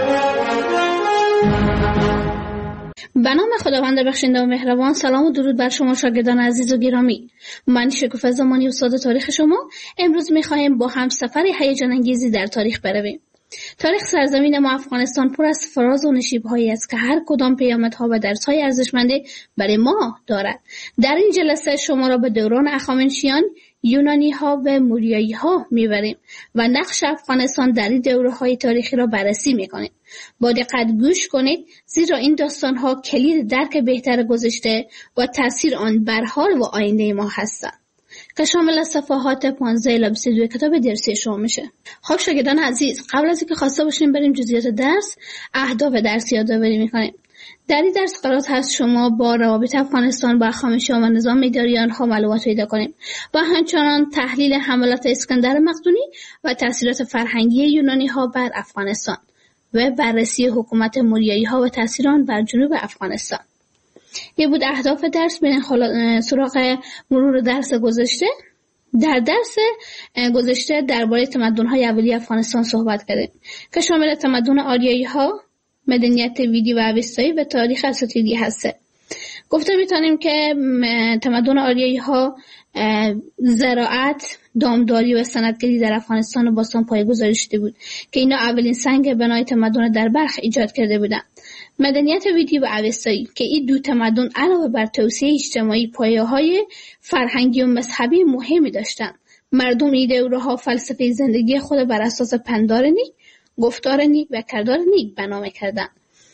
به نام خداوند بخشنده و مهربان. سلام و درود بر شما شاگردان عزیز و گرامی. من شکوفه زمانی استاد تاریخ شما. امروز می‌خواهیم با هم سفر هیجان انگیزی در تاریخ برویم. تاریخ سرزمین ما افغانستان پر از فراز و نشیب‌هایی است که هر کدام پیامدها و درس‌های ارزشمندی برای ما دارد. در این جلسه شما را به دوران هخامنشیان، یونانی‌ها و موریایی‌ها می‌بریم و نقش افغانستان در این دوره‌های تاریخی را بررسی می‌کنیم. با دقت گوش کنید، زیرا این داستان‌ها کلید درک بهتر گذشته و تأثیر آن بر حال و آینده ما هستند که شامل صفحات پانزده الی بیست و دو کتاب درسی شما میشه. خب شاگردان عزیز، قبل از اینکه خواسته باشیم بریم جزئیات درس، اهداف درس یادآوری می‌کنیم. در این درس قرار هست شما با روابط افغانستان با هخامنشیان و نظام اداری آنها معلومات پیدا کنیم و همچنان تحلیل حملات اسکندر مقدونی و تأثیرات فرهنگی یونانی‌ها بر افغانستان و بررسی حکومت موریایی‌ها و تأثیر آن بر جنوب افغانستان. یه بود اهداف درس. برین سراغ مرور درس گذشته. در درس گذشته درباره تمدن‌های اولیه افغانستان صحبت کردیم که شامل تمدن آریایی‌ها، مدنیت ویدی و اوستایی و تاریخ اساطیری هسته. گفته میتونیم که تمدن آریایی‌ها زراعت، دامداری و صنعتگری در افغانستان و باستان پایه‌گذاری شده بود که اینا اولین سنگ بنای تمدن در بلخ ایجاد کرده بودند. مدنیت ویدی و اوستایی که این دو تمدن علاوه بر توسعه اجتماعی پایه‌های فرهنگی و مذهبی مهمی داشتند. مردم این دوره‌ها فلسفه زندگی خود بر اساس پندار نیک، گفتار نیک و کردار نیک بنا می‌کردند.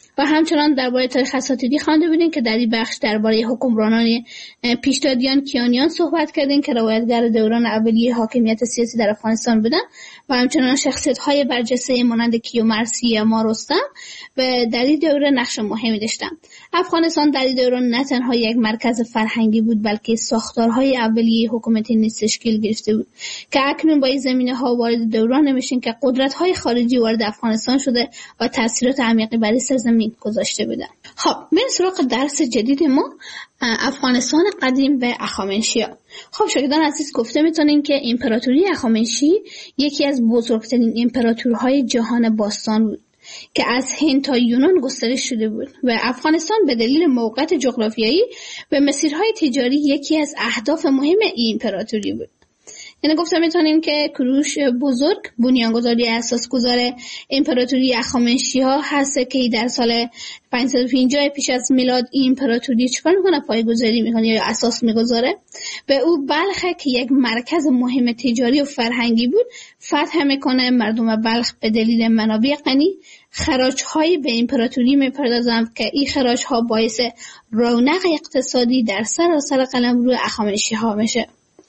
و همچنان درباره تاریخ اساطیری خوانده بودیم که در این بخش درباره حکمرانان پیشدادیان کیانیان صحبت کردیم که روایتگر دوران اولیه حاکمیت سیاسی در افغانستان بودن و همچنان شخصیت‌های برجسته مانند کیومرث یا رستم و در این دوره نقش مهمی داشتند. افغانستان در این دوره نه تنها یک مرکز فرهنگی بود بلکه ساختارهای اولیه حکومتی نیز تشکیل گرفته بود که اکنون با این زمینه‌ها وارد دوران میشیم که قدرت‌های خارجی وارد افغانستان شده و تاثیرات عمیقی بر سرزمین گذاشته بودند. خب بریم سراغ درس جدید ما، افغانستان قدیم و اخامنشی‌ها. خب شاگردان عزیز، گفته میتونیم که امپراتوری اخامنشی یکی از بزرگترین امپراتورهای جهان باستان بود که از هند تا یونان گسترش شده بود و افغانستان به دلیل موقعیت جغرافیایی و مسیرهای تجاری یکی از اهداف مهم این امپراتوری بود. یعنی گفته میتونیم که کوروش بزرگ بنیانگذاری اساسگذار امپراتوری اخامنشی‌ها هست که در سال پانصد و پنجاه پیش از میلاد این امپراتوری چیکار میکنه؟ پایه‌گذاری میکنه یا اساس میگذاره. به او بلخ که یک مرکز مهم تجاری و فرهنگی بود فتح میکنه. مردم بلخ به دلیل منابع غنی خراج‌های به امپراتوری میپردازند که این خراج‌ها باعث رونق اقتصادی در سراسر قلمرو اخامنشی‌ها میشه.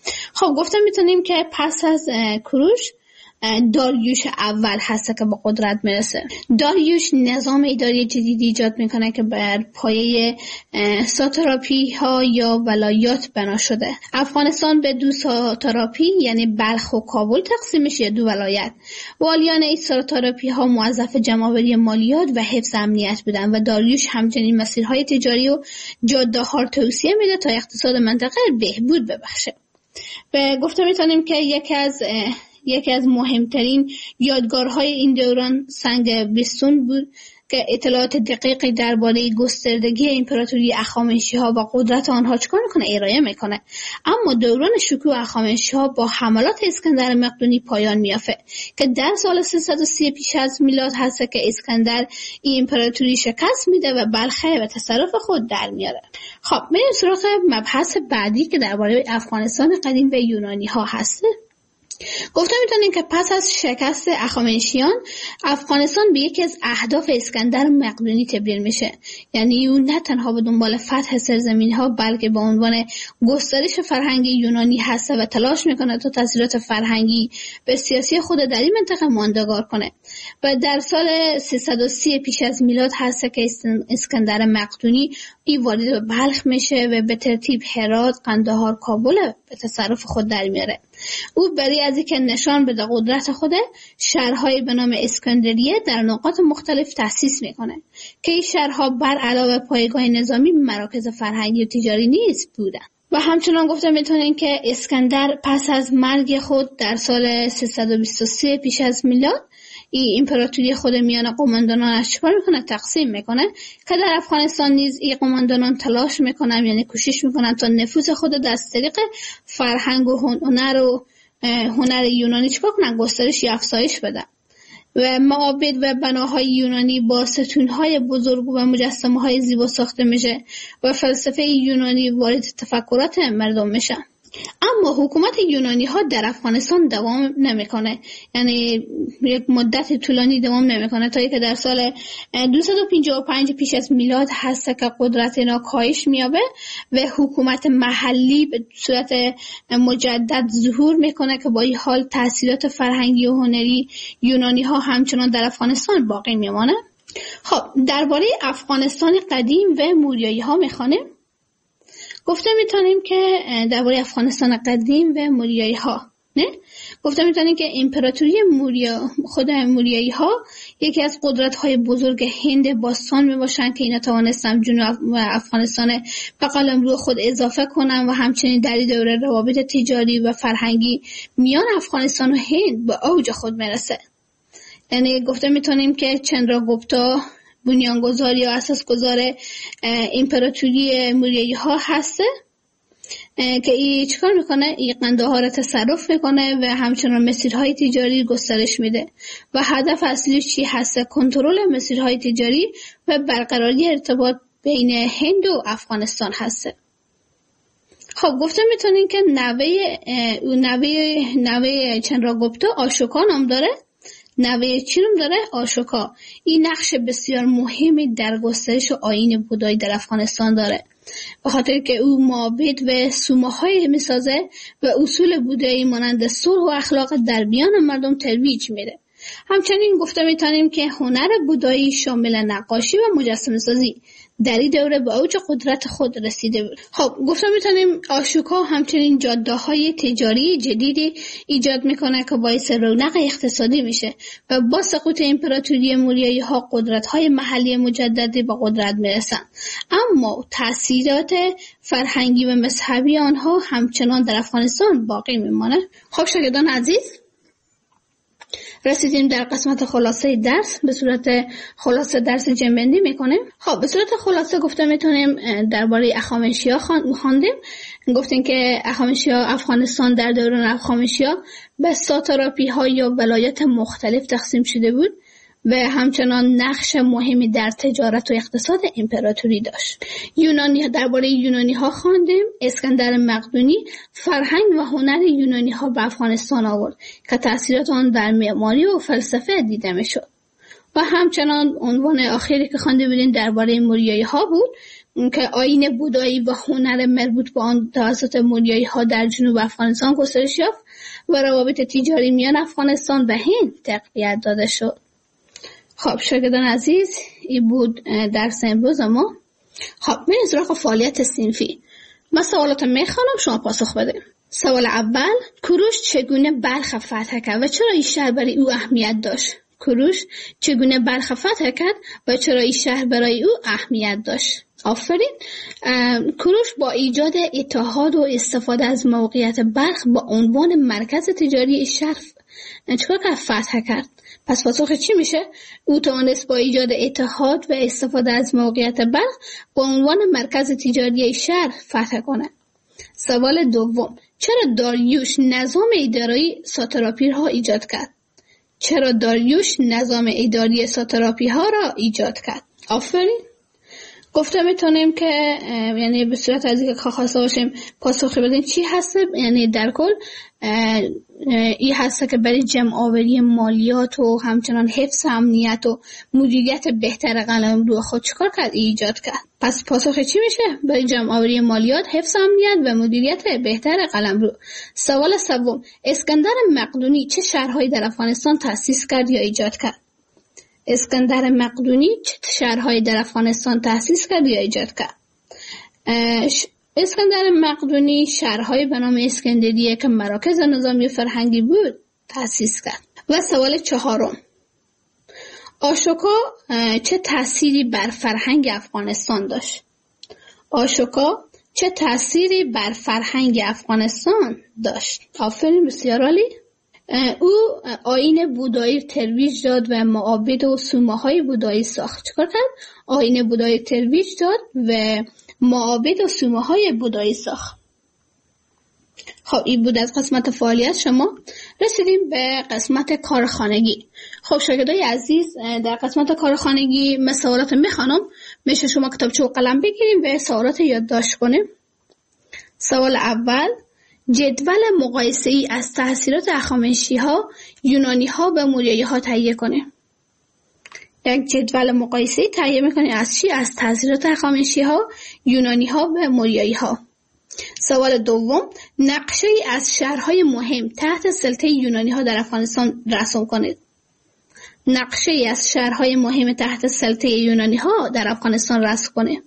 خب گفتم میتونیم که پس از کوروش داریوش اول هست که به قدرت میرسه. داریوش نظام اداری جدیدی ایجاد میکنه که بر پایه ساتراپی ها یا ولایات بنا شده. افغانستان به دو ساتراپی یعنی بلخ و کابل تقسیم میشه، دو ولایت. والیان این ساتراپی ها موظف جمع‌آوری مالیات و حفظ امنیت بودن و داریوش همچنین مسیرهای تجاری و جاده ها توسعه میده تا اقتصاد منطقه بهبود ببخشه. و گفته میتونیم که یکی از یکی از مهمترین یادگارهای این دوران سنگ بیستون بود که اطلاعات دقیقی درباره گستردگی امپراتوری اخامنشی‌ها و قدرت آنها چکار میکنه؟ ارائه میکنه. اما دوران شکوه اخامنشی‌ها با حملات اسکندر مقدونی پایان میافته که در سال سیصد و سی پیش از میلاد هست که اسکندر این امپراتوری شکست میده و بلخ به تصرف خود در میاره. خب بریم سراغ مبحث بعدی که درباره افغانستان قدیم و یونانی ها هست. گفته میتونیم که پس از شکست اخامنشیان افغانستان به یکی از اهداف اسکندر مقدونی تبدیل میشه. یعنی او نه تنها به دنبال فتح سرزمین ها بلکه به عنوان گسترش فرهنگی یونانی هست و تلاش میکنه تا تاثیرات فرهنگی به سیاسی خود در این منطقه ماندگار کنه. و در سال سیصد و سی پیش از میلاد هست که اسکندر مقدونی این وارد به بلخ میشه و به ترتیب هرات، قندهار، کابل به تصرف خود در میاره. او برای از اینکه نشان بده قدرت خود، شهرهای به نام اسکندریه در نقاط مختلف تأسیس میکنه که این شهرها بر علاوه پایگاه نظامی مراکز فرهنگی و تجاری نیز بودن. و همچنان گفته میتونیم که اسکندر پس از مرگ خود در سال سیصد و بیست و سه پیش از میلاد این امپراتوری خود میان قماندانانش چیکار میکنه؟ تقسیم میکنه که در افغانستان نیز این قماندانان تلاش میکنن، یعنی کوشش میکنن تا نفوذ خود در طریق فرهنگ و هنر و هنر یونانی چیکار کنن؟ گسترش یا افزایش بدن. و معابد و بناهای یونانی با ستونهای بزرگ و مجسمه‌های زیبا ساخته میشه و فلسفه یونانی وارد تفکرات مردم میشه. اما حکومت یونانی ها در افغانستان دوام نمیکنه، یعنی یک مدت طولانی دوام نمیکنه تا اینکه در سال دویست و پنجاه و پنج پیش از میلاد هست که قدرت اینا کاهش میابه و حکومت محلی به صورت مجدد ظهور میکنه که با این حال تاثیرات فرهنگی و هنری یونانی ها همچنان در افغانستان باقی میمانه. خب درباره افغانستان قدیم و موریایی ها میخوانیم. گفته میتونیم که درباره افغانستان قدیم و موریایی ها نه گفته میتونیم که امپراتوری موریا خود موریایی ها یکی از قدرت های بزرگ هند باستان میباشن که اینا توانستن جنوب و افغانستان به قلمرو خود اضافه کنن و همچنین در این دوره روابط تجاری و فرهنگی میان افغانستان و هند به اوج خود میرسه. یعنی گفته میتونیم که چندراگوپتا بنیانگذار یا اساسگذار امپراتوری موریایی ها هسته که این چیکار میکنه؟ این قندهار را تصرف میکنه و همچنان مسیرهای تجاری گسترش میده و هدف اصلی چی هسته؟ کنترل مسیرهای تجاری و برقراری ارتباط بین هند و افغانستان هسته. خب گفته میتونین که نوه نوه نوه چندراگوپتا آشوکا نام داره. نوه چهارم داره آشوکا. این نقش بسیار مهمی در گسترش آیین بودایی در افغانستان داره، به خاطر که او معابد و سومه‌های میسازه و اصول بودایی مانند صلح و اخلاق در میان مردم ترویج میده. همچنین گفته میتونیم که هنر بودایی شامل نقاشی و مجسمه سازی در این دوره به اوج قدرت خود رسیده بود. خب گفته میتونیم آشوکا همچنین جاده‌های تجاری جدیدی ایجاد میکنه که باعث رونق اقتصادی میشه و با سقوط امپراتوری موریایی ها قدرت‌های محلی مجددی به قدرت میرسن، اما تأثیرات فرهنگی و مذهبی آنها همچنان در افغانستان باقی میمانه. خب شاگردان عزیز، رسیدیم در قسمت خلاصه درس. به صورت خلاصه درس جنبندی میکنیم. خب به صورت خلاصه گفته میتونیم درباره اخامنشیا خواندیم. گفتیم که اخامنشیا افغانستان در دوران اخامنشیا به ساتراپی ها یا ولایت مختلف تقسیم شده بود و همچنان نقش مهمی در تجارت و اقتصاد امپراتوری داشت. یونانی درباره یونانی ها خواندیم. اسکندر مقدونی فرهنگ و هنر یونانی ها به افغانستان آورد که تأثیرات آن در معماری و فلسفه دیده میشد. و همچنان عنوان آخری که خوانده بودیم درباره موریایی ها بود که آیین بودایی و هنر مربوط به آن توسط موریایی ها در جنوب افغانستان گسترش یافت و روابط تجاری میان افغانستان و هند تقویت داده شد. خب شاگردان عزیز، این بود درس امروز ما. خب میریم سراغ فعالیت صنفی. من سوالات میخوانم، شما پاسخ بده. سوال اول: کوروش چگونه بلخ فتح کرد و چرا این شهر برای او اهمیت داشت؟ کوروش چگونه بلخ فتح کرد و چرا این شهر برای او اهمیت داشت؟ آفرین. کوروش با ایجاد اتحاد و استفاده از موقعیت بلخ با عنوان مرکز تجاری شهر چیکار کرد؟ فتح کرد. پس پاسخ چی میشه؟ او توانست با ایجاد اتحاد و استفاده از موقعیت بلخ با عنوان مرکز تجاری شهر فتح کنه. سوال دوم: چرا داریوش نظام اداری ساتراپی ها ایجاد کرد؟ چرا داریوش نظام اداری ساتراپی ها را ایجاد کرد؟ آفرین. گفته میتونیم که یعنی به صورت از اینکه خواسته باشیم پاسخی بدیم چی هست، یعنی در کل این هست که برای جمع آوری مالیات و همچنان حفظ امنیت و مدیریت بهتر قلمرو خود چیکار کرد؟ ایجاد کرد. پس پاسخ چی میشه؟ برای جمع آوری مالیات، حفظ امنیت و مدیریت بهتر قلمرو. سوال سوم: اسکندر مقدونی چه شهرهایی در افغانستان تأسیس کرد یا ایجاد کرد؟ اسکندر مقدونی چه شهرهایی در افغانستان تأسیس کرد یا ایجاد کرد؟ اسکندر مقدونی شهرهای به نام اسکندریه که مراکز نظامی و فرهنگی بود تأسیس کرد. و سوال چهارم: آشوکا چه تأثیری بر فرهنگ افغانستان داشت؟ آشوکا چه تأثیری بر فرهنگ افغانستان داشت؟ آفرین، بسیار عالی. او آیین بودایی ترویج داد و معابد و سومه‌های بودایی ساخت. چیکار کرد؟ آیین بودایی ترویج داد و معابد و سومه‌های بودایی ساخت. خب این بود از قسمت فعالیت شما. رسیدیم به قسمت کارخانگی. خب شاگردای عزیز، در قسمت کارخانگی من سوالات میخوانم، میشه شما کتابچه و قلم بگیریم و سوالات یادداشت کنیم. سوال اول: جدول مقایسه‌ای از تأثیرات هخامنشی‌ها یونانی‌ها به موریایی‌ها تهیه کنیم. یک جدول مقایسه‌ای تهیه می‌کنیم از چی؟ از تأثیرات هخامنشی‌ها یونانی‌ها به موریایی‌ها. سوال دوم: نقشه‌ای از شهرهای مهم تحت سلطه یونانی‌ها در افغانستان رسم کنید. نقشه‌ای از شهرهای مهم تحت سلطه یونانی‌ها در افغانستان رسم کنید.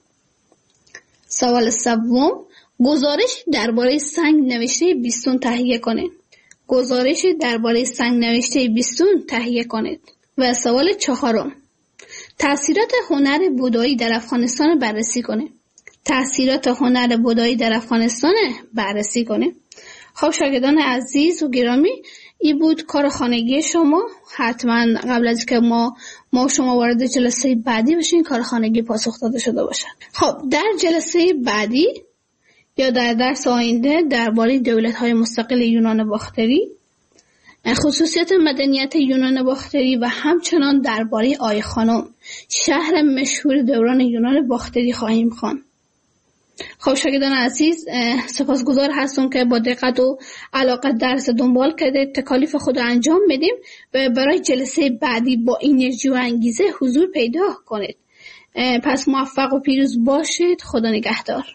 سوال سوم: گزارش درباره سنگ نوشته بیستون تهیه کنید. گزارش درباره سنگ نوشته بیستون تهیه کنید. و سوال چهارم: تأثیرات هنر بودایی در افغانستان بررسی کنید. تأثیرات هنر بودایی در افغانستان بررسی کنید. خب شاگردان عزیز و گرامی، این بود کار خانگی شما. حتما قبل از که ما ما شما وارد جلسه بعدی بشین کار خانگی پاسخ داده شده باشد. خب در جلسه بعدی یا در درس آینده درباره دولت‌های مستقل یونان باختری، خصوصیت مدنیت یونان باختری و همچنان درباره آی خانم، شهر مشهور دوران یونان باختری خواهیم خواند. خب شاگردان عزیز، سپاسگزار هستم که با دقت و علاقه درس دنبال کردید. تکالیف خود انجام میدیم و برای جلسه بعدی با انرژی و انگیزه حضور پیدا کنید. پس موفق و پیروز باشید. خدا نگهدار.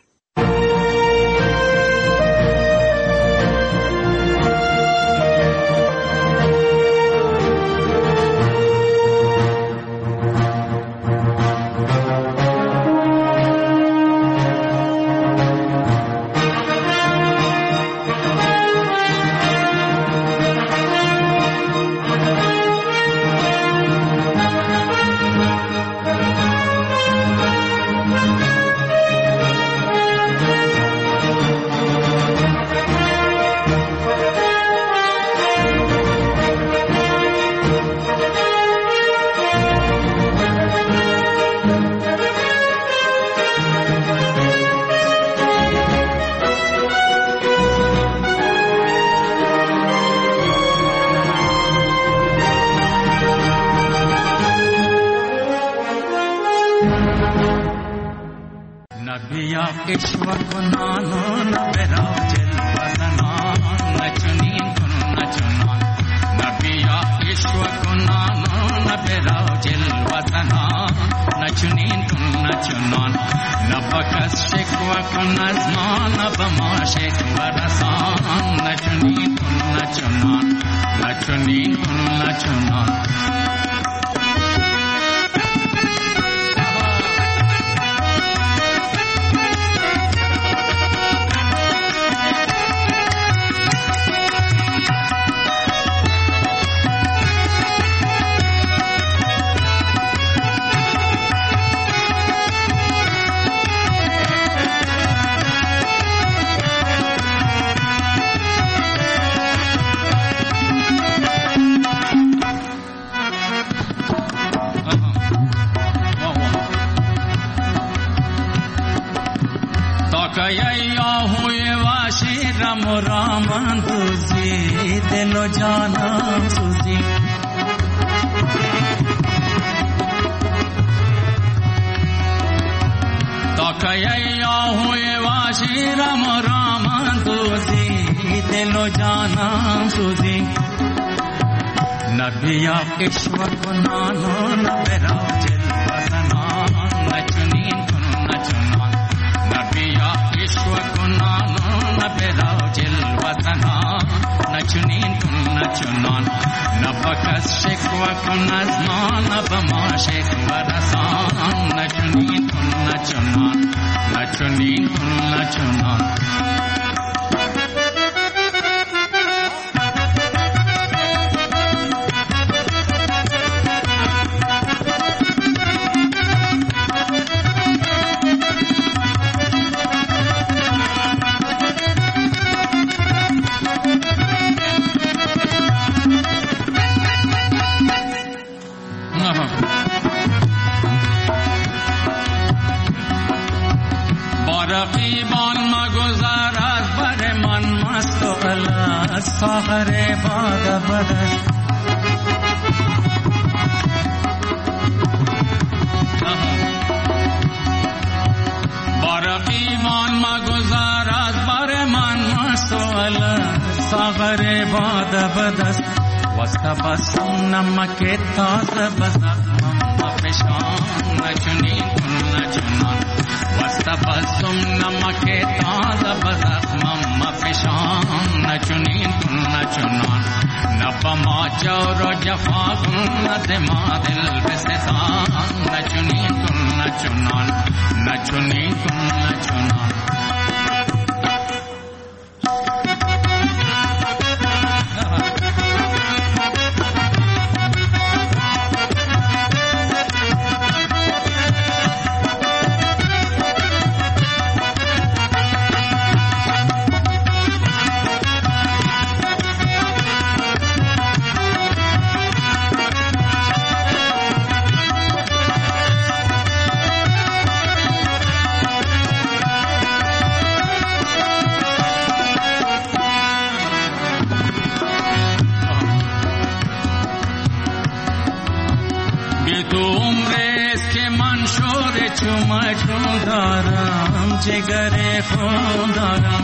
مجنون دارم جگر خون دارم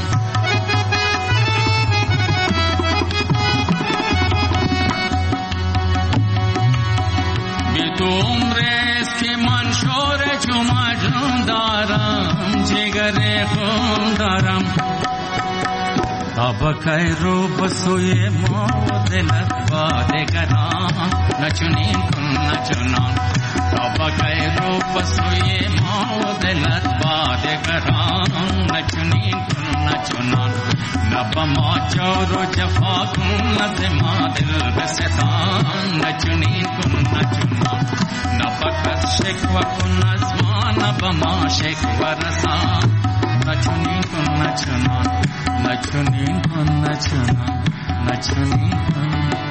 بی تو عمرست که من شور چو مجنون دارم جگر خون دارم تا بکای رو بسوی ما دلت با دگران نچونین کن نچونان تا بکای رو بسوی ما دلت با دگران نچونین کن نچونان نبا ما جور و جفا کن نزما دل بستان نچونین کن نچونان نبا کس شکوه کن از ما نبا ما شکوه رسان نچونین کن نچونان نچونین کن نچونان نچونین کن